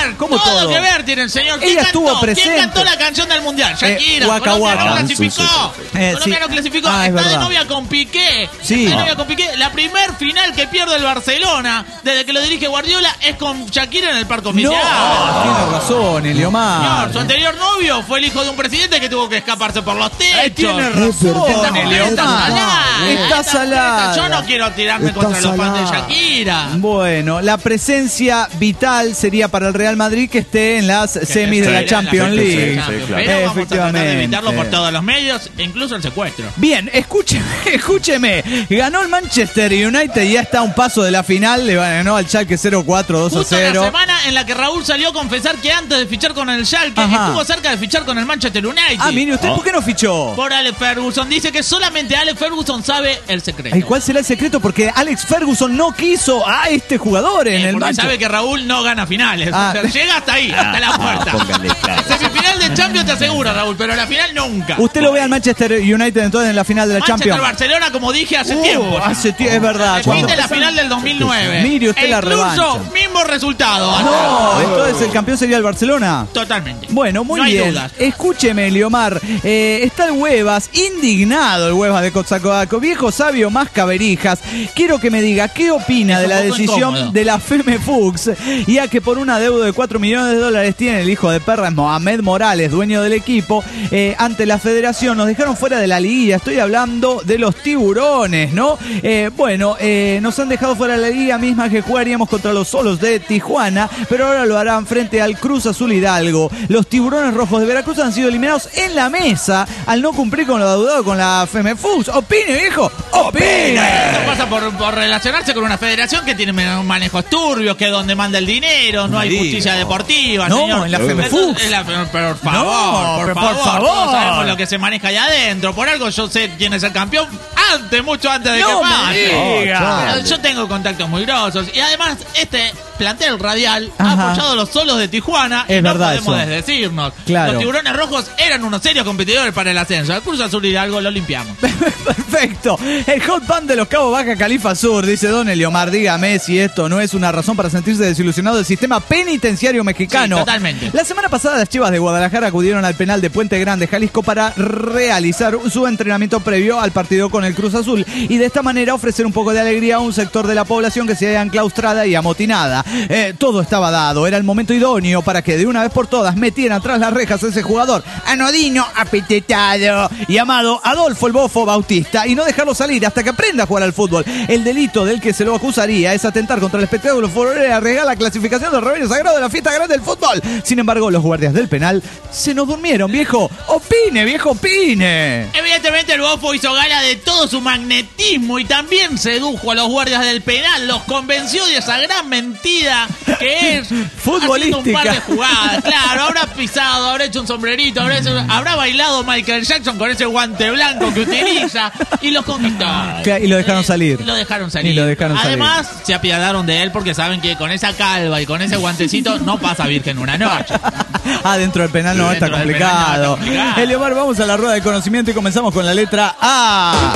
ver. ¿Cómo todo, todo? que ver tiene el señor. ¿Quién Ella cantó? estuvo presente. ¿Quién cantó la canción del mundial? Shakira. Eh, Waka Colombia Waka. no clasificó. Sí, sí, sí. Eh, Colombia sí. no clasificó. Ah, es Está de verdad. novia con Piqué. Sí. Está de novia con Piqué. La primer final que pierde el Barcelona desde que lo dirige Guardiola es con Shakira en el parque No, oficial. tiene razón, Eliomar. Señor, su anterior novio fue el hijo de un presidente que tuvo que escaparse por los techos. Eh, tiene Esta razón, mujer Eliomar. está salada. Está Esta mujer salada. Yo no quiero tirarme Está contra los fans de salada. Shakira. Bueno, la presencia vital sería para el Real Madrid que esté en las semis de la Sí, Champions sí, League. sí, Sí, claro. Pero vamos a tratar de Efectivamente. evitarlo por todos los medios, incluso el secuestro. Bien, escúcheme, escúcheme. Ganó el Manchester United y ya está a un paso de la final. Le ganó al Schalke cero cuatro, dos a Justo en la cero. semana en la que Raúl salió a confesar que antes de fichar con el Schalke Ajá. estuvo cerca de fichar con el Manchester United. Ah, mire, ¿usted por qué no fichó? Por Alex Ferguson. Dice que solamente Alex Ferguson sabe el secreto. Ay, ¿cuál será el secreto? Porque Alex Ferguson no quiso a este jugador en Eh, el porque Manchester. sabe que Raúl no gana finales. Ah. O sea, llega hasta ahí, hasta la puerta. póngale, claro. Semifinal de Champions te asegura, Raúl, pero la final nunca. Usted lo ve al Manchester United entonces en la final de la Manchester Champions. Barcelona, como dije hace Uh, tiempo. ya. hace tie- es verdad. Repite Cuando- la final del dos mil nueve. Mire usted E la incluso revancha. mismo resultado. No, entonces el campeón sería el Barcelona. Totalmente. Bueno, muy No hay bien. dudas. Escúcheme, Eliomar. Eh, está el Huevas, indignado el Huevas de Coatzacoalcos. Viejo sabio más caberijas. Quiero que me diga qué opina Es de un la poco decisión incómodo. de la Femefux, ya que por una deuda de cuatro millones de dólares tiene el hijo de perra Mohamed Morales, dueño del equipo, eh, ante la federación. Nos dejaron fuera de la liguilla. Estoy hablando de los tiburones, ¿no? Eh, bueno, eh, nos han dejado fuera de la liga misma que jugaríamos contra los Solos de Tijuana, pero ahora lo harán frente al Cruz Azul Hidalgo. Los tiburones rojos de Veracruz han sido eliminados en la mesa al no cumplir con lo adeudado con la Femefux. ¡Opine, viejo! ¡Opine! Esto pasa por, por relacionarse con una federación que tiene manejos turbios, que es donde manda el dinero, no hay diga. justicia deportiva, No, señor. en la Esto Femefux. es la- Pero por favor, No, por, pero por favor, favor. todos sabemos lo que se maneja allá adentro. Por algo yo sé quién es el campeón antes, mucho antes de No que me pase. diga. Yo tengo contactos muy grosos. Y además, este plantel radial ha Ajá. apoyado a los Solos de Tijuana Es y no verdad podemos eso. desdecirnos. Claro. Los tiburones rojos eran unos serios competidores para el ascenso. Al Cruz Azul Hidalgo lo limpiamos. Perfecto. El hot pan de los Cabos Baja Califa Sur, dice Don Eliomar. Dígame si esto no es una razón para sentirse desilusionado del sistema penitenciario mexicano. Sí, totalmente. La semana pasada las Chivas de Guadalajara acudieron al penal de Puente Grande, Jalisco, para realizar su entrenamiento previo al partido con el Cruz Azul y de esta manera ofrecer un poco de alegría a un sector de la población que se haya enclaustrada y amotinada. Eh, todo estaba dado, era el momento idóneo para que de una vez por todas metieran tras las rejas a ese jugador anodino, apetetado, llamado Adolfo el Bofo Bautista, y no dejarlo salir hasta que aprenda a jugar al fútbol. El delito del que se lo acusaría es atentar contra el espectáculo futbolero y arriesgar la clasificación del rebaño sagrado de la fiesta grande del fútbol. Sin embargo, los guardias del penal se nos durmieron, viejo. Opine, viejo, opine. Evidentemente el Bofo hizo gala de todo su magnetismo y también sedujo a los guardias del penal, los convenció de esa gran mentira que es Futbolística. haciendo un par de jugadas. Claro, habrá pisado, habrá hecho un sombrerito, habrá, hecho- habrá bailado Michael Jackson con ese guante blanco que utiliza y los conquistó. Y lo dejaron salir. Lo dejaron salir. Y lo dejaron salir. Además, se apiadaron de él porque saben que con esa calva y con ese guantecito no pasa virgen una noche. Ah, dentro del penal no, Sí, está dentro del penal no, complicado. está complicado. Eliomar, vamos a la rueda de conocimiento y comenzamos con la letra A.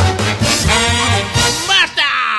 ¡Basta!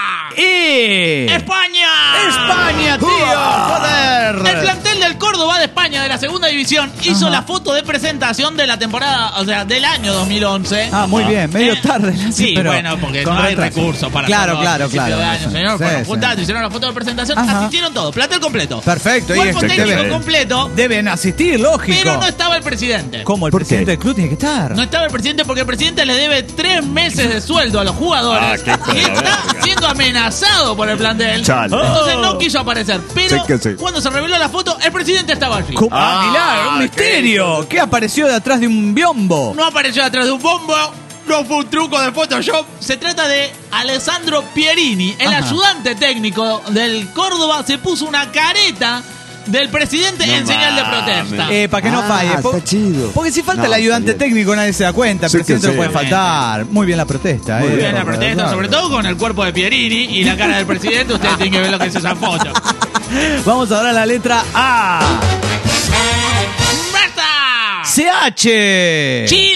Y... ¡España! España, tío, joder. El plantel del Córdoba de España de la segunda división hizo Ajá. la foto de presentación de la temporada, o sea, del año dos mil once. Ah, muy bien, medio Eh, tarde. Sí, pero bueno, porque con no hay retraso. recursos para Claro, hacerlo claro, al principio claro. de año, señor. Sí, Fueron sí. juntados, hicieron la foto de presentación, Ajá. asistieron todos, plantel completo. Perfecto, y Cuerpo este, técnico deben, completo, deben asistir, lógico. pero no estaba el presidente. ¿Cómo? El ¿Por presidente qué? del club tiene que estar. No estaba el presidente porque el presidente le debe tres meses de sueldo a los jugadores Ah, qué hijo de y la está verga. siendo amenazado por el plantel. Chale. Entonces no quiso aparecer. Pero Sí que sí. cuando se reveló la foto, el presidente estaba allí. ¿Cómo? Ah, Ah, milagro, un qué misterio. ¿Qué apareció de atrás de un biombo? No apareció detrás de un bombo, no fue un truco de Photoshop. Se trata de Alessandro Pierini, el Ajá. ayudante técnico del Córdoba. Se puso una careta del presidente No en señal de mames. protesta. Eh, para que no Ah, falle. está Po- chido. Porque si falta No, el ayudante está bien. técnico nadie se da cuenta. El Sí que presidente no sí. puede faltar. Muy bien la protesta. Muy eh. Muy bien la Claro, protesta, claro. sobre todo con el cuerpo de Pierini y la cara del presidente. Ustedes tienen que ver lo que es esa foto. Vamos ahora a la letra A. ¡Basta! C H. ¡Chile!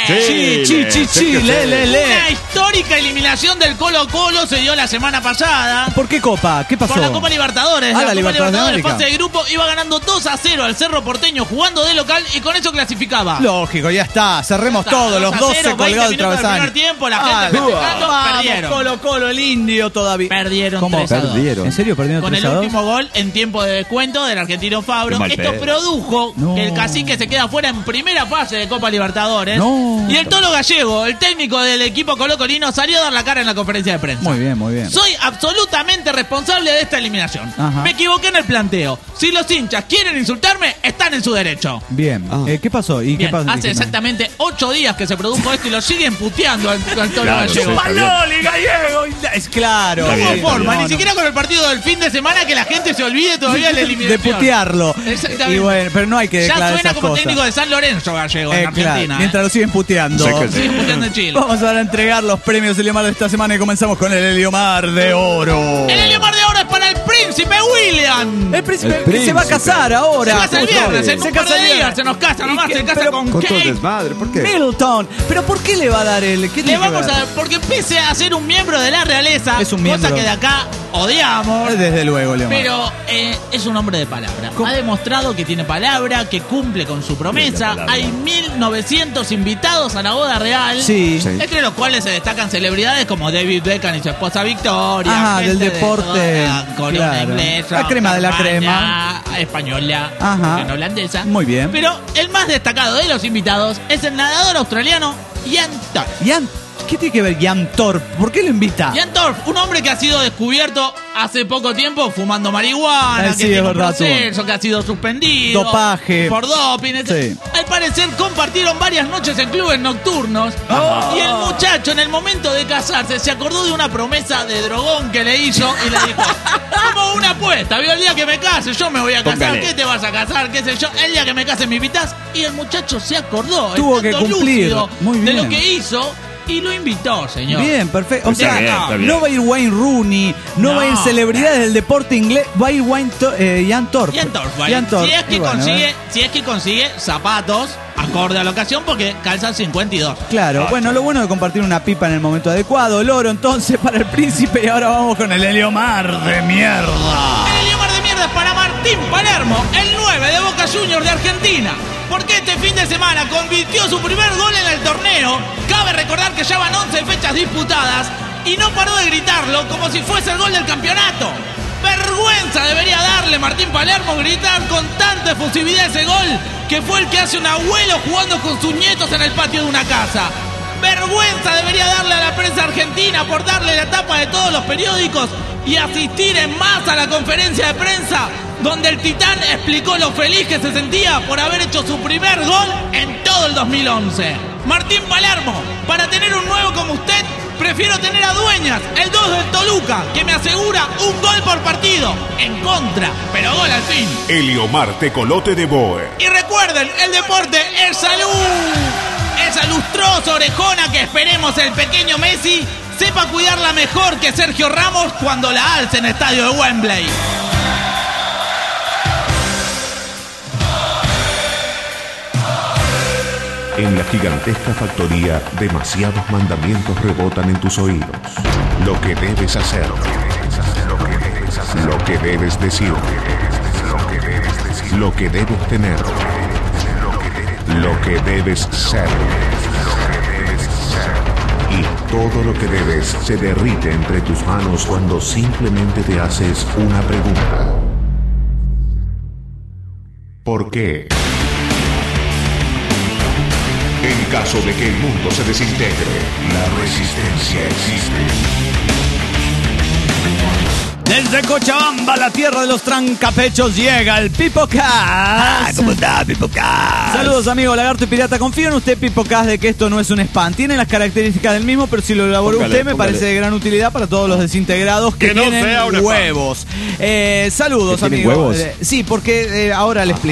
Chi, chi, chi, chi, le, le, le. Una histórica eliminación del Colo Colo se dio la semana pasada. ¿Por qué Copa? ¿Qué pasó? Por la Copa Libertadores. Ah, la, la Copa Libertadores de Libertadores, América. fase de grupo, iba ganando dos a cero al Cerro Porteño jugando de local y con eso clasificaba. Lógico, ya está. Cerremos Ya está, todo, los dos a doce cero, colgados del veinte minutos del travesaño. primer tiempo, la Ah, gente festejando, vamos, perdieron. Colo Colo, el indio todavía. Perdieron ¿Cómo? tres a dos. Perdieron. ¿En serio perdieron Con tres el a dos? último gol en tiempo de descuento del argentino Fabro. Qué mal Esto pedo. produjo No. que el Cacique se queda fuera en primera fase de Copa Libertadores. No. Y el Tolo Gallego, el técnico del equipo colocolino, salió a dar la cara en la conferencia de prensa. Muy bien, muy bien. Soy absolutamente responsable de esta eliminación. Ajá. Me equivoqué en el planteo. Si los hinchas quieren insultarme, están en su derecho. Bien. Ah. Eh, ¿Qué pasó? ¿Y Bien, qué pasó? hace ¿Qué más? exactamente ocho días que se produjo esto y lo siguen puteando al, al Tolo Claro, Gallego. sí, está bien. ¡Paloli, Gallego! Es claro. No Está hubo bien, está forma, No, ni no. siquiera con el partido del fin de semana que la gente se olvide todavía de la De eliminación. putearlo. Exactamente. Y bueno, pero no hay que Ya declarar suena esas como cosas. técnico de San Lorenzo Gallego en Eh, claro, Argentina. mientras ¿eh? lo siguen puteando. Sí, que sí. Siguen puteando en Chile. Vamos ahora a entregar los premios Heliomar de esta semana y comenzamos con el Heliomar de Oro. El Heliomar de Oro es para el príncipe William. El príncipe, El que se va a príncipe. casar ahora. Se casa el viernes, en Se un par casa de el días, viernes. se nos casa nomás, ¿Y qué? se casa Pero con Con todo el Kate. desmadre, ¿por qué? Milton. ¿Pero por qué le va a dar el? ¿Qué Le tiene que vamos ver? a porque pese a ser un miembro de la realeza, Es un cosa miembro. que de acá odiamos. Desde luego, Leomar. Pero eh, es un hombre de palabra. ¿Cómo? Ha demostrado que tiene palabra, que cumple con su promesa. Tiene palabra. Hay mil novecientos invitados a la boda real. Sí. Sí. Entre los cuales se destacan celebridades como David Beckham y su esposa Victoria. Ajá, gente del de deporte, toda la columna claro. inglesa, La crema de la España, española, Ajá. porque no holandesa. Muy bien. Pero el más destacado de los invitados es el nadador australiano Ian Thorpe. Jan, ¿qué tiene que ver Jan Torp? ¿Por qué lo invita? Ian Thorpe, un hombre que ha sido descubierto hace poco tiempo fumando marihuana, Ah, que sí, tiene es un verdad, proceso, que ha sido suspendido. Dopaje. Por doping. Sí. Al parecer compartieron varias noches en clubes nocturnos. Oh. Y el muchacho en el momento de casarse se acordó de una promesa de drogón que le hizo y le dijo, como una apuesta, vio el día que me case, yo me voy a casar, Póngale. ¿qué te vas a casar? ¿Qué sé yo? El día que me case me invitas. Y el muchacho se acordó, Tuvo que estando cumplir. lúcido Muy de bien. lo que hizo y lo invitó, señor. Bien, perfecto. O Está sea, bien, está bien. no va a ir Wayne Rooney, no, No. va a ir celebridades del deporte inglés, va a ir Wayne To- eh, Jan Torp. Ian Thorpe, ¿vale? Jan Torp. Si es que Y bueno, consigue, ¿eh? si es que consigue zapatos acorde a la ocasión porque calzan cincuenta y dos. Claro, bueno, lo bueno de compartir una pipa en el momento adecuado. El oro entonces para el príncipe y ahora vamos con el Heliomar de mierda. El Heliomar de mierda es para Martín Palermo, el nueve de Boca Juniors de Argentina. Porque este fin de semana convirtió su primer gol en el torneo. Cabe recordar que ya van once fechas disputadas y no paró de gritarlo como si fuese el gol del campeonato. Vergüenza debería darle Martín Palermo gritar con tanta efusividad ese gol que fue el que hace un abuelo jugando con sus nietos en el patio de una casa. Vergüenza debería darle a la prensa argentina por darle la tapa de todos los periódicos y asistir en masa a la conferencia de prensa donde el Titán explicó lo feliz que se sentía por haber hecho su primer gol en todo el dos mil once. Martín Palermo, para tener un nuevo como usted, prefiero tener a Dueñas, el dos del Toluca, que me asegura un gol por partido. En contra, pero gol al fin. Heliomar Tecolote de Boer. Y recuerden, el deporte es salud. Esa lustrosa orejona que esperemos el pequeño Messi sepa cuidarla mejor que Sergio Ramos cuando la alce en el estadio de Wembley. En la gigantesca factoría, demasiados mandamientos rebotan en tus oídos. Lo que debes hacer, lo que debes decir, lo que debes tener, lo que debes ser. Y todo lo que debes se derrite entre tus manos cuando simplemente te haces una pregunta. ¿Por qué? En caso de que el mundo se desintegre, la resistencia existe. Desde Cochabamba, la tierra de los trancapechos, llega el Pipocast. ¿Cómo está, Pipocast? Saludos, amigo Lagarto y Pirata. Confío en usted, Pipocast, de que esto no es un spam. Tiene las características del mismo, pero si lo elaboró Póngale, usted, me póngale. parece de gran utilidad para todos los desintegrados que, Que no tienen sea un spam. huevos. Eh, saludos, ¿Que tienen amigo. huevos? Eh, sí, porque eh, ahora le explico.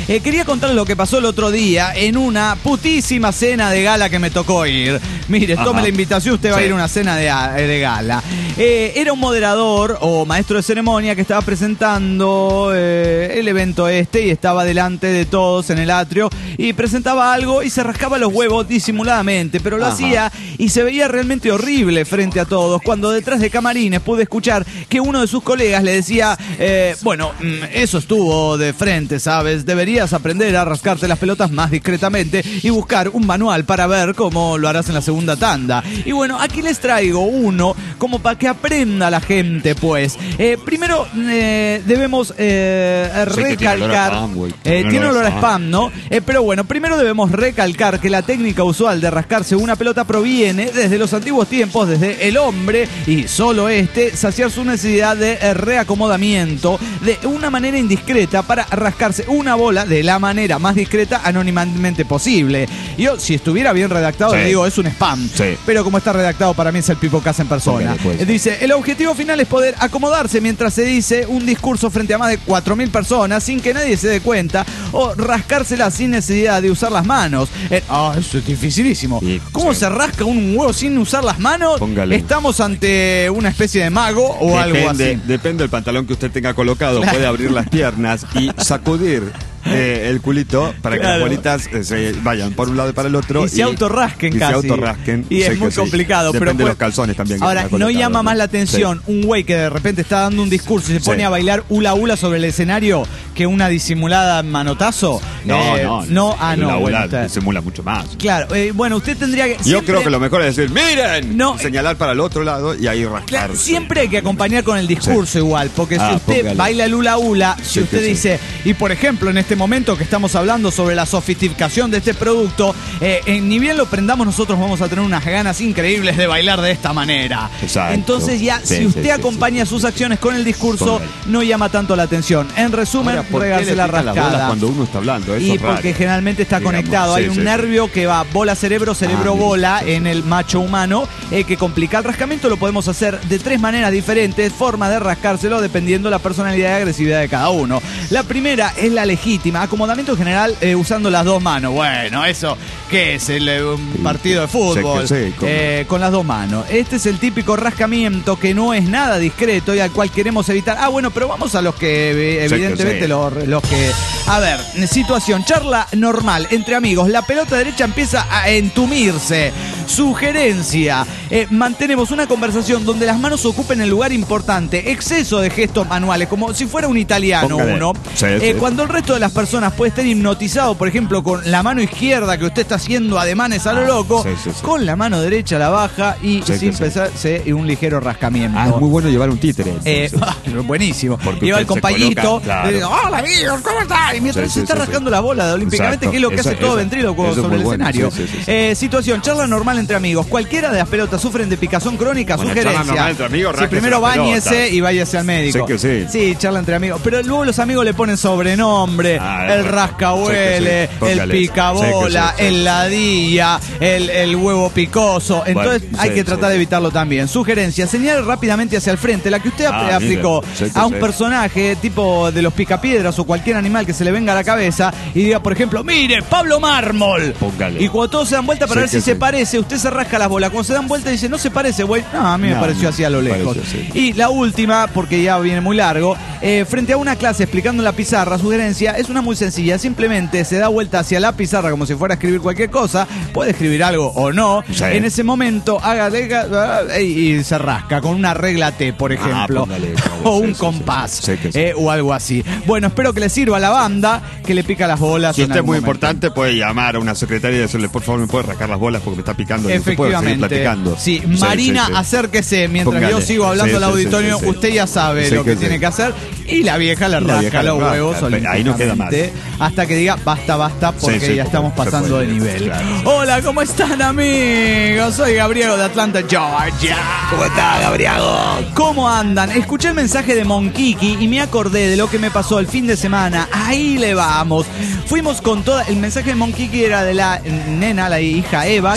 Eh, quería contarles lo que pasó el otro día en una putísima cena de gala que me tocó ir. Mire, Ajá. tome la invitación, usted va Sí. a ir a una cena de, de gala. Eh, era un moderador o maestro de ceremonia que estaba presentando eh, el evento este y estaba delante de todos en el atrio y presentaba algo y se rascaba los huevos disimuladamente, pero lo Ajá. hacía y se veía realmente horrible frente a todos, cuando detrás de camarines pude escuchar que uno de sus colegas le decía, eh, bueno, mm, eso estuvo de frente, ¿sabes? Deberías aprender a rascarte las pelotas más discretamente y buscar un manual para ver cómo lo harás en la segunda tanda. Y bueno, aquí les traigo uno como para que aprenda la gente, pues. Eh, primero eh, debemos eh, Sí, que tiene olor a recalcar... spam, güey. eh, Tiene tiene olor olor a a spam, ¿no? Eh, pero bueno, primero debemos recalcar que la técnica usual de rascarse una pelota proviene desde los antiguos tiempos, desde el hombre, y solo este, saciar su necesidad de eh, reacomodamiento de una manera indiscreta para rascarse una bola de la manera más discreta anónimamente posible. Yo, si estuviera bien redactado, Sí. le digo, es un spam. Sí. Pero como está redactado, para mí es el Pipo Casa en persona. Póngale, pues. Eh, Dice, el objetivo final es poder acomodarse mientras se dice un discurso frente a más de cuatro mil personas sin que nadie se dé cuenta, o rascársela sin necesidad de usar las manos. Eh, ah, eso es dificilísimo. Sí, ¿Cómo sí. se rasca un huevo sin usar las manos? Póngale. ¿Estamos ante una especie de mago o algo Depende, así? depende del pantalón que usted tenga colocado. Claro. Puede abrir las piernas y sacudir eh, el culito para que Claro. las bolitas eh, se vayan por un lado y para el otro. Y se autorrasquen y casi. se autorrasquen. Y es Sí muy que sí. complicado. Depende pero de pues- los calzones también. que Ahora, tenga no colocados, llama más la atención Sí. un güey que de repente está dando un discurso y se pone Sí. a bailar hula hula sobre el escenario que una disimulada manotazo. No, Eh, no. No, ah, el no. hula bueno, hula usted- disimula mucho más. Claro, eh, bueno, usted tendría que... Yo siempre- creo que lo mejor es decir, ¡miren! No. Y señalar para el otro lado y ahí rascar. Claro, siempre hay que acompañar con el discurso igual, porque Ah, si usted póngale. baila el hula hula, si Sí, usted que sí. dice, y por ejemplo en este momento que estamos hablando sobre la sofisticación de este producto, eh, eh, ni bien lo prendamos nosotros vamos a tener unas ganas increíbles de bailar de esta manera. Exacto. Entonces ya, Sí, si sí, usted sí, acompaña sus acciones con el discurso, Póngale. no llama tanto la atención. En resumen, Ahora, ¿por qué regarse le la pican las bolas rascada. cuando uno está hablando? Eso Y es raro. porque generalmente está Digamos, conectado, sí, hay un sí, sí. nervio que va bola-cerebro, cerebro-bola Ah, sí, sí, sí. en el macho humano eh, que complica el rascamiento. Lo podemos hacer de tres maneras diferentes, forma de rascárselo dependiendo la personalidad y agresividad de cada uno. La primera es la legítima, acomodamiento general eh, usando las dos manos. Bueno, eso, ¿qué es? El, eh, un Sí, partido de fútbol sé que sí, ¿cómo? eh, con las dos manos. Este es el típico rascamiento que no es nada discreto y al cual queremos evitar. Ah, bueno, pero vamos a los que eh, Sé que evidentemente sí. los, los que... A ver, situación, charla normal entre amigos. La pelota derecha empieza a entumirse. Sugerencia, eh, mantenemos una conversación donde las manos ocupen el lugar importante. Exceso de gestos manuales, como si fuera un italiano Póngale. uno. Sí, Eh, sí. Cuando el resto de las personas puede estar hipnotizado, por ejemplo, con la mano izquierda que usted está haciendo ademanes a lo Ah, loco, sí, sí, sí. con la mano derecha la baja y Sí, sin que sí. pesarse un ligero rascamiento. Ah, es muy bueno llevar un títere. Eh, entonces. buenísimo. Porque Lleva el usted se compañito, coloca, claro. le dice, hola amigos, ¿cómo están? Y mientras Sí, se sí, está sí, rascando sí. la bola de olímpicamente, Exacto. que es lo que Esa- hace todo esa- ventrílocuo eso es sobre muy el bueno. escenario. Sí, sí, sí, sí. Eh, situación, charla normal entre amigos. Cualquiera de las pelotas sufren de picazón crónica, Bueno, sugerencia. charla normal entre amigos, Sí, rásquese primero las báñese pelotas. y váyase al médico. Sé que sí. Sí, charla entre amigos. Pero luego los amigos le ponen sobrenombre, Ah, el bueno. rascahuele, Sé que sí. el Póngale. picabola, Sé que sí, sí. el ladilla, el, el huevo picoso. Entonces Bueno, hay sí, que sí, tratar de sí. evitarlo también. Sugerencia, señale rápidamente hacia el frente, la que usted Ah, ap- aplicó mire, sé que a un sí. personaje tipo de los picapiedras o cualquier animal que se le venga a la cabeza y diga, por ejemplo, mire, Pablo Mármol. Póngale. Y cuando todos se dan vuelta para Sé ver si que se sí. parece, usted se rasca las bolas. Cuando se dan vuelta dice, no se parece, güey. No, a mí me No, pareció no, así a lo me lejos. pareció así. Y la última, porque ya viene muy largo, eh, frente a una clase explicando en la pizarra, sugerencia, es una muy sencilla. Simplemente se da vuelta hacia la pizarra como si fuera a escribir cualquier cosa. Puede escribir algo o no. Sí. En ese momento, haga y, y se rasca con una regla T, por ejemplo. póngale, póngale, o sí, un sí, sí, compás. sí, sí, que sí. eh, o algo así. Bueno, espero que le sirva a la banda que le pica las bolas. Si en usted es algún muy momento. importante, puede llamar a una secretaria y decirle, por favor, me puede rascar las bolas porque me está picando. Y usted puede seguir Efectivamente. platicando. Sí, Marina, sí, sí. acérquese mientras Póngale. yo sigo hablando Sí, al sí, auditorio. sí, sí, sí. Usted ya sabe Sí, lo que, que tiene sí. que hacer. Y la vieja le Y la rasca vieja le los rasca. huevos. Ahí no queda más. olímpicamente, Hasta que diga basta, basta, porque Sí, sí, ya porque estamos se pasando puede. de nivel. Claro. Hola, ¿cómo están, amigos? Soy Gabriego de Atlanta, Georgia. ¿Cómo está, Gabriego? ¿Cómo andan? Escuché el mensaje de Monkiki y me acordé de lo que me pasó el fin de semana. Ahí le vamos. Fuimos con toda... El mensaje de Monkiki era de la nena, la hija Eva, Sí. que jugaba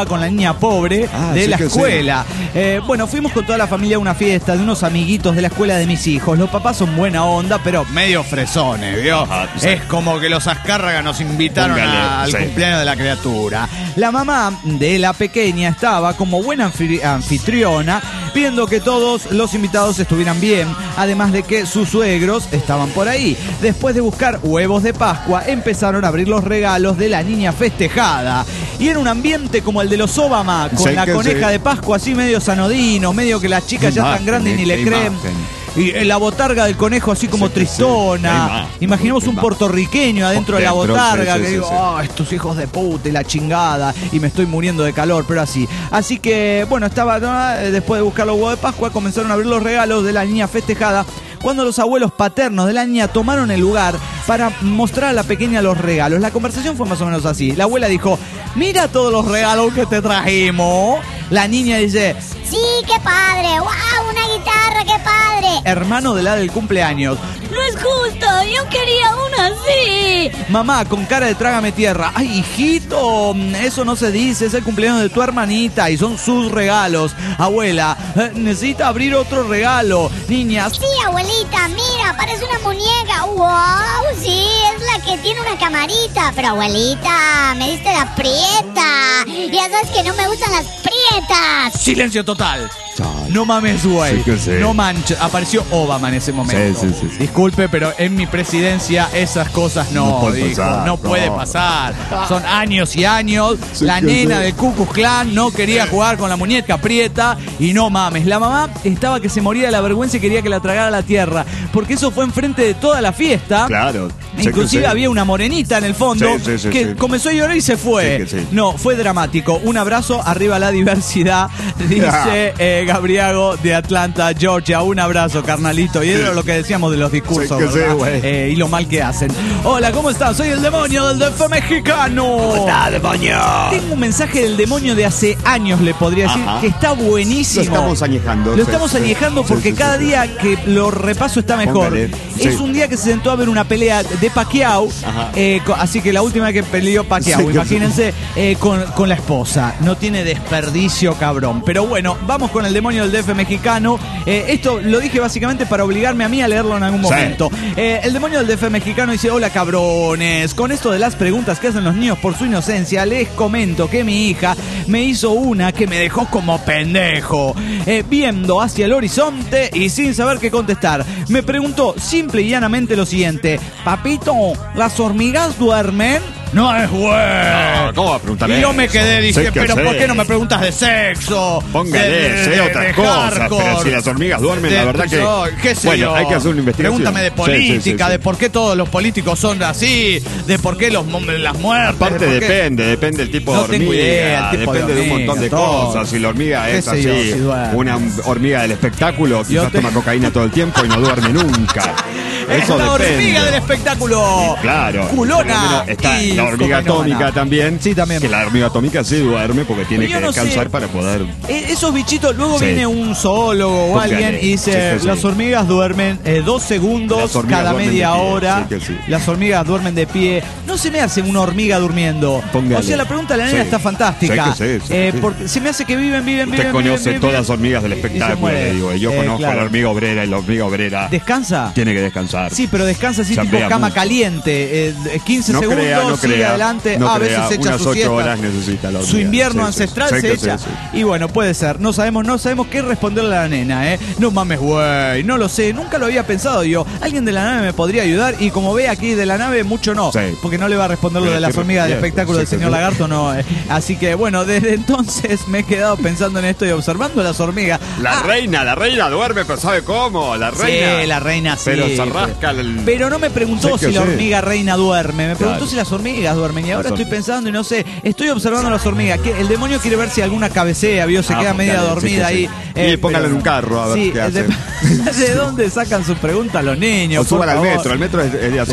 con la niña pobre Ah, de sí la que escuela. Eh, bueno, fuimos con toda la familia a una fiesta de unos amiguitos de la escuela de mis hijos. Los papás son buena onda, pero medio fresones, ¿vio? Ajá, sí. Es como que los Azcárraga nos invitaron Póngale, a- al sí. cumpleaños de la criatura. La mamá de la pequeña estaba como buena anfi- anfitriona, viendo que todos los invitados estuvieran bien, además de que sus suegros estaban por ahí. Después de buscar huevos de Pascua, empezaron a abrir los regalos de la niña festejada. Y en un ambiente como el de los Obama, con Sí, la que coneja sí. de Pascua así medio sanodino, medio que las chicas ya están Imagen, grandes y ni le qué creen. imagen. Y la botarga del conejo así como Sí, que sí. tristona. Qué imagen, Imaginemos qué un imagen. puertorriqueño adentro de la Dentro, botarga, sí, sí, que sí, digo, sí. oh, estos hijos de puta y la chingada, y me estoy muriendo de calor, pero así. Así que, bueno, estaba, ¿no? Después de buscar los huevos de Pascua, comenzaron a abrir los regalos de la niña festejada, cuando los abuelos paternos de la niña tomaron el lugar para mostrar a la pequeña los regalos. La conversación fue más o menos así. La abuela dijo, mira todos los regalos que te trajimos. La niña dice, Sí, qué padre. ¡Wow! Una guitarra, qué padre. hermano de la del cumpleaños. No es justo, yo quería una así. Mamá, con cara de trágame tierra. Ay, hijito, eso no se dice, es el cumpleaños de tu hermanita y son sus regalos. Abuela, eh, necesita abrir otro regalo. Niñas, Sí, abuelita, mira, parece una muñeca. ¡Wow! Sí, es la que tiene una camarita. Pero abuelita, me diste la prieta. Ya sabes que no me gustan las prietas. silencio total. Chale. No mames, güey. Sí que sí. No manches. Apareció Obama en ese momento. Sí, sí, sí, sí. Disculpe, pero en mi presidencia esas cosas no, No puede dijo. pasar, no no. puede pasar. Son años y años. Sí la que nena sí. del Ku Klux Klan no quería jugar con la muñeca prieta y no mames. La mamá estaba que se moría de la vergüenza y quería que la tragara la tierra. Porque eso fue enfrente de toda la fiesta. Claro. Sí Inclusive que sí. había una morenita en el fondo Sí, sí, sí, que sí. comenzó a llorar y se fue. Sí que sí. No, fue dramático. Un abrazo, arriba la diversidad, dice eh, Gabriago de Atlanta, Georgia. Un abrazo, carnalito. Y era lo que decíamos de los discursos, Sí que sí, ¿verdad? güey. Eh, y lo mal que hacen. Hola, ¿cómo estás? Soy el demonio del D F mexicano. ¿Cómo está, demonio? Tengo un mensaje del demonio de hace años, le podría decir, Ajá. que está buenísimo. Lo estamos añejando. Lo sí, estamos sí. añejando Sí, porque sí, cada sí, sí. día que lo repaso está mejor. Póngale. Es Sí. un día que se sentó a ver una pelea de Pacquiao, Ajá. eh, co- así que la última que peleó Pacquiao, Sí, que imagínense, eh, con, con la esposa. No tiene desperdicio, cabrón. Pero bueno, vamos con el demonio del D F mexicano. Eh, esto lo dije básicamente para obligarme a mí a leerlo en algún Sí. momento. Eh, el demonio del D F mexicano dice, hola cabrones, con esto de las preguntas que hacen los niños por su inocencia, les comento que mi hija me hizo una que me dejó como pendejo, eh, viendo hacia el horizonte y sin saber qué contestar. Me preguntó simple y llanamente lo siguiente, papito, ¿las hormigas duermen? No es güey. No, ¿cómo va a preguntarle Y yo me eso? quedé, dije, Sí que pero sí. ¿por qué no me preguntas de sexo? Póngale, De- de- sé de- otras de cosas, hardcore. pero si las hormigas duermen, la De- verdad que... soy- qué sé bueno, yo. hay que hacer una investigación. Pregúntame de Sí, política, sí, sí, sí. de por qué todos los políticos son así, de por qué los, mom- las muertes. Aparte de por qué- depende, depende del tipo No de hormiga, tengo idea, el tipo de depende de, un hormiga, montón de todo. cosas. Si la hormiga ¿Qué es sé así, yo, si duerme? una hormiga del espectáculo, Yo quizás te- toma cocaína todo el tiempo y no duerme nunca. Es Eso la depende. hormiga del espectáculo. Claro. Culona. Por lo menos está y la hormiga cocainómana. atómica también. Sí, también. Que la hormiga atómica sí duerme porque tiene Pero yo que no sé. descansar para poder... Eh, Esos bichitos, luego Sí. viene un zoólogo o Póngale. alguien y dice, Sí, sí, sí. las hormigas duermen eh, dos segundos Las hormigas cada duermen media de pie, hora. sí que sí. Las hormigas duermen de pie. No se me hace una hormiga durmiendo. Póngale. O sea, la pregunta de la nena Sí. está fantástica. Sí que sí, sí, Eh, sí. Porque se me hace que viven, viven, Usted viven. conoce viven, todas viven, las hormigas del y se espectáculo, muere. le digo. Yo Eh, conozco claro. a la hormiga obrera y la hormiga obrera ¿Descansa? tiene que descansar. Sí, pero descansa así Ya tipo vea cama mucho. caliente. eh, quince No segundos, crea, no sigue crea, adelante. no Ah, a crea, veces se echa unas su ocho siesta. horas necesita la Su hormiga. invierno Sí, sí, ancestral sí se que echa. sí, sí. Y bueno, puede ser. No sabemos, no sabemos qué responderle a la nena, ¿eh? No mames, güey. No lo sé. Nunca lo había pensado yo. Alguien de la nave me podría ayudar. Y como ve aquí de la nave, mucho no. Sí. Porque no le va a responder lo Pero de las qué hormigas del respondiendo, espectáculo sí, del sí, señor sí. Lagarto, no. eh. Así que bueno, desde entonces me he quedado pensando en esto y observando las hormigas. La Ah, reina, la reina duerme, pero ¿sabe cómo? La reina. Sí, la reina sí. Pero se rasca el... Pero no me preguntó Sí que si la sí. hormiga reina duerme, me preguntó Claro. si las hormigas duermen. Y ahora Las estoy hormigas. pensando y no sé, estoy observando las hormigas. Que el demonio quiere ver si alguna cabecea, vio, se Ah, queda media póngale, dormida sí, ahí. sí, sí. Y póngala pero- en un carro a ver Sí, qué de, hace. ¿de dónde sacan sus preguntas los niños? O suban por al favor? metro, el metro es, es de hacer. Sí.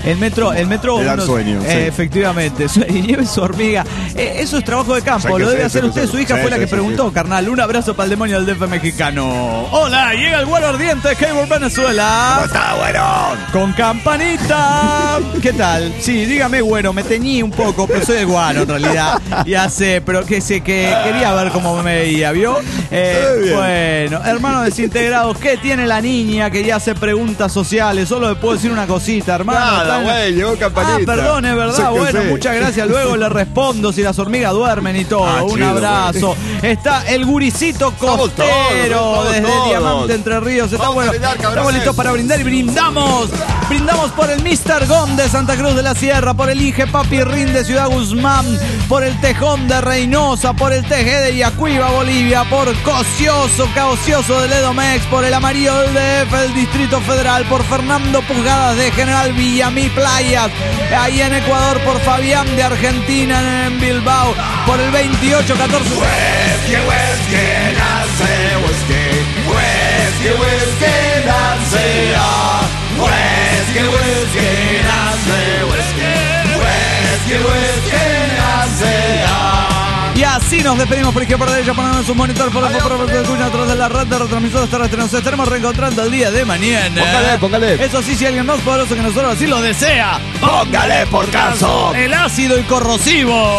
El metro, el metro. Le dan unos- sueño, eh, sí. Efectivamente. Su- Y lleve su hormiga. Eh, eso es trabajo de campo. Sí, que Lo debe sí, hacer sí, usted. sí. Su hija Sí, fue la sí, que sí, preguntó, sí. carnal. Un abrazo para el demonio del D F mexicano. Hola, llega el güero ardiente de Cable Venezuela. ¿Cómo está, bueno? Con campanita. ¿Qué tal? Sí, dígame, güero, me teñí un poco, pero soy el guano en realidad. Ya sé, pero que sé que quería ver cómo me veía, ¿vio? Eh, Muy bien. bueno, hermanos desintegrados, ¿qué tiene la niña que ya hace preguntas sociales? Solo le puedo decir una cosita, hermano. Nada, Está en- güey, llegó campanita. Ah, perdón, es verdad. Sí que Bueno, sí. muchas gracias. Luego le respondo si las hormigas duermen y todo. Ah, Un chido, abrazo. Está el guricito Estamos costero todos, desde estamos todos. Diamante Entre Ríos. Está Vamos a bueno. brindar, cabrones. Estamos listos para brindar y brindamos. Brindamos por el mister Gom de Santa Cruz de la Sierra, por el Inge Papi Rin de Ciudad Guzmán, por el Tejón de Reynosa, por el T G de Yacuiba, Bolivia, por Cocioso, Caucioso de Ledomex, por el Amarillo del D F del Distrito Federal, por Fernando Pujadas de General Villamí Playas, ahí en Ecuador, por Fabián de Argentina en Bilbao, por el veintiocho catorce. Whisky, whisky, Nancy, whisky. Whisky, whisky, Nancy, ah. Whisky, whisky, Nancy, whisky. Whisky, whisky, Nancy, ah. Y así nos despedimos por izquierda por derecha, poniendo su monitor por el por el escuchan a través de la red de retransmisores terrestres. Nos estaremos reencontrando el día de mañana. Póngale, póngale. Eso sí, si alguien más poderoso que nosotros así lo desea, Póngale por caso. el ácido y corrosivo.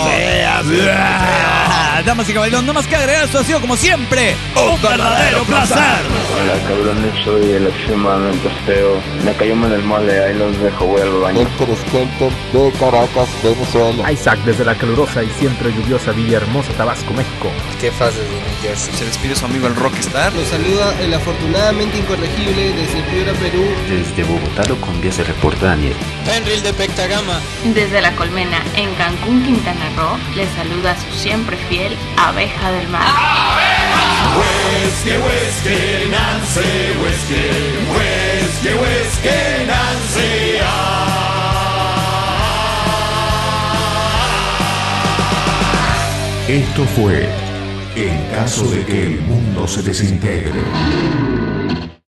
Ah, damas y caballeros, no más que agregar, esto ha sido como siempre un verdadero placer. Hola cabrones, soy el extremadamente feo. Me cayó en el mole, ahí los dejo, voy al baño. de Caracas, Venezuela. Isaac desde la calurosa y siempre lluviosa Villahermosa, Tabasco, México. ¿Qué fases de New Jersey? Se despide su amigo el Rockstar. Los saluda el afortunadamente incorregible desde Piura, Perú. Desde Bogotá, Colombia, se reporta Daniel. Henry de Pectagama. Desde La Colmena, en Cancún, Quintana Roo, les saluda su siempre fiel Abeja del Mar. Whisky, whisky, Nancy, whisky. Whisky, whisky, Nancy, ah. Esto fue En caso de que el mundo se desintegre.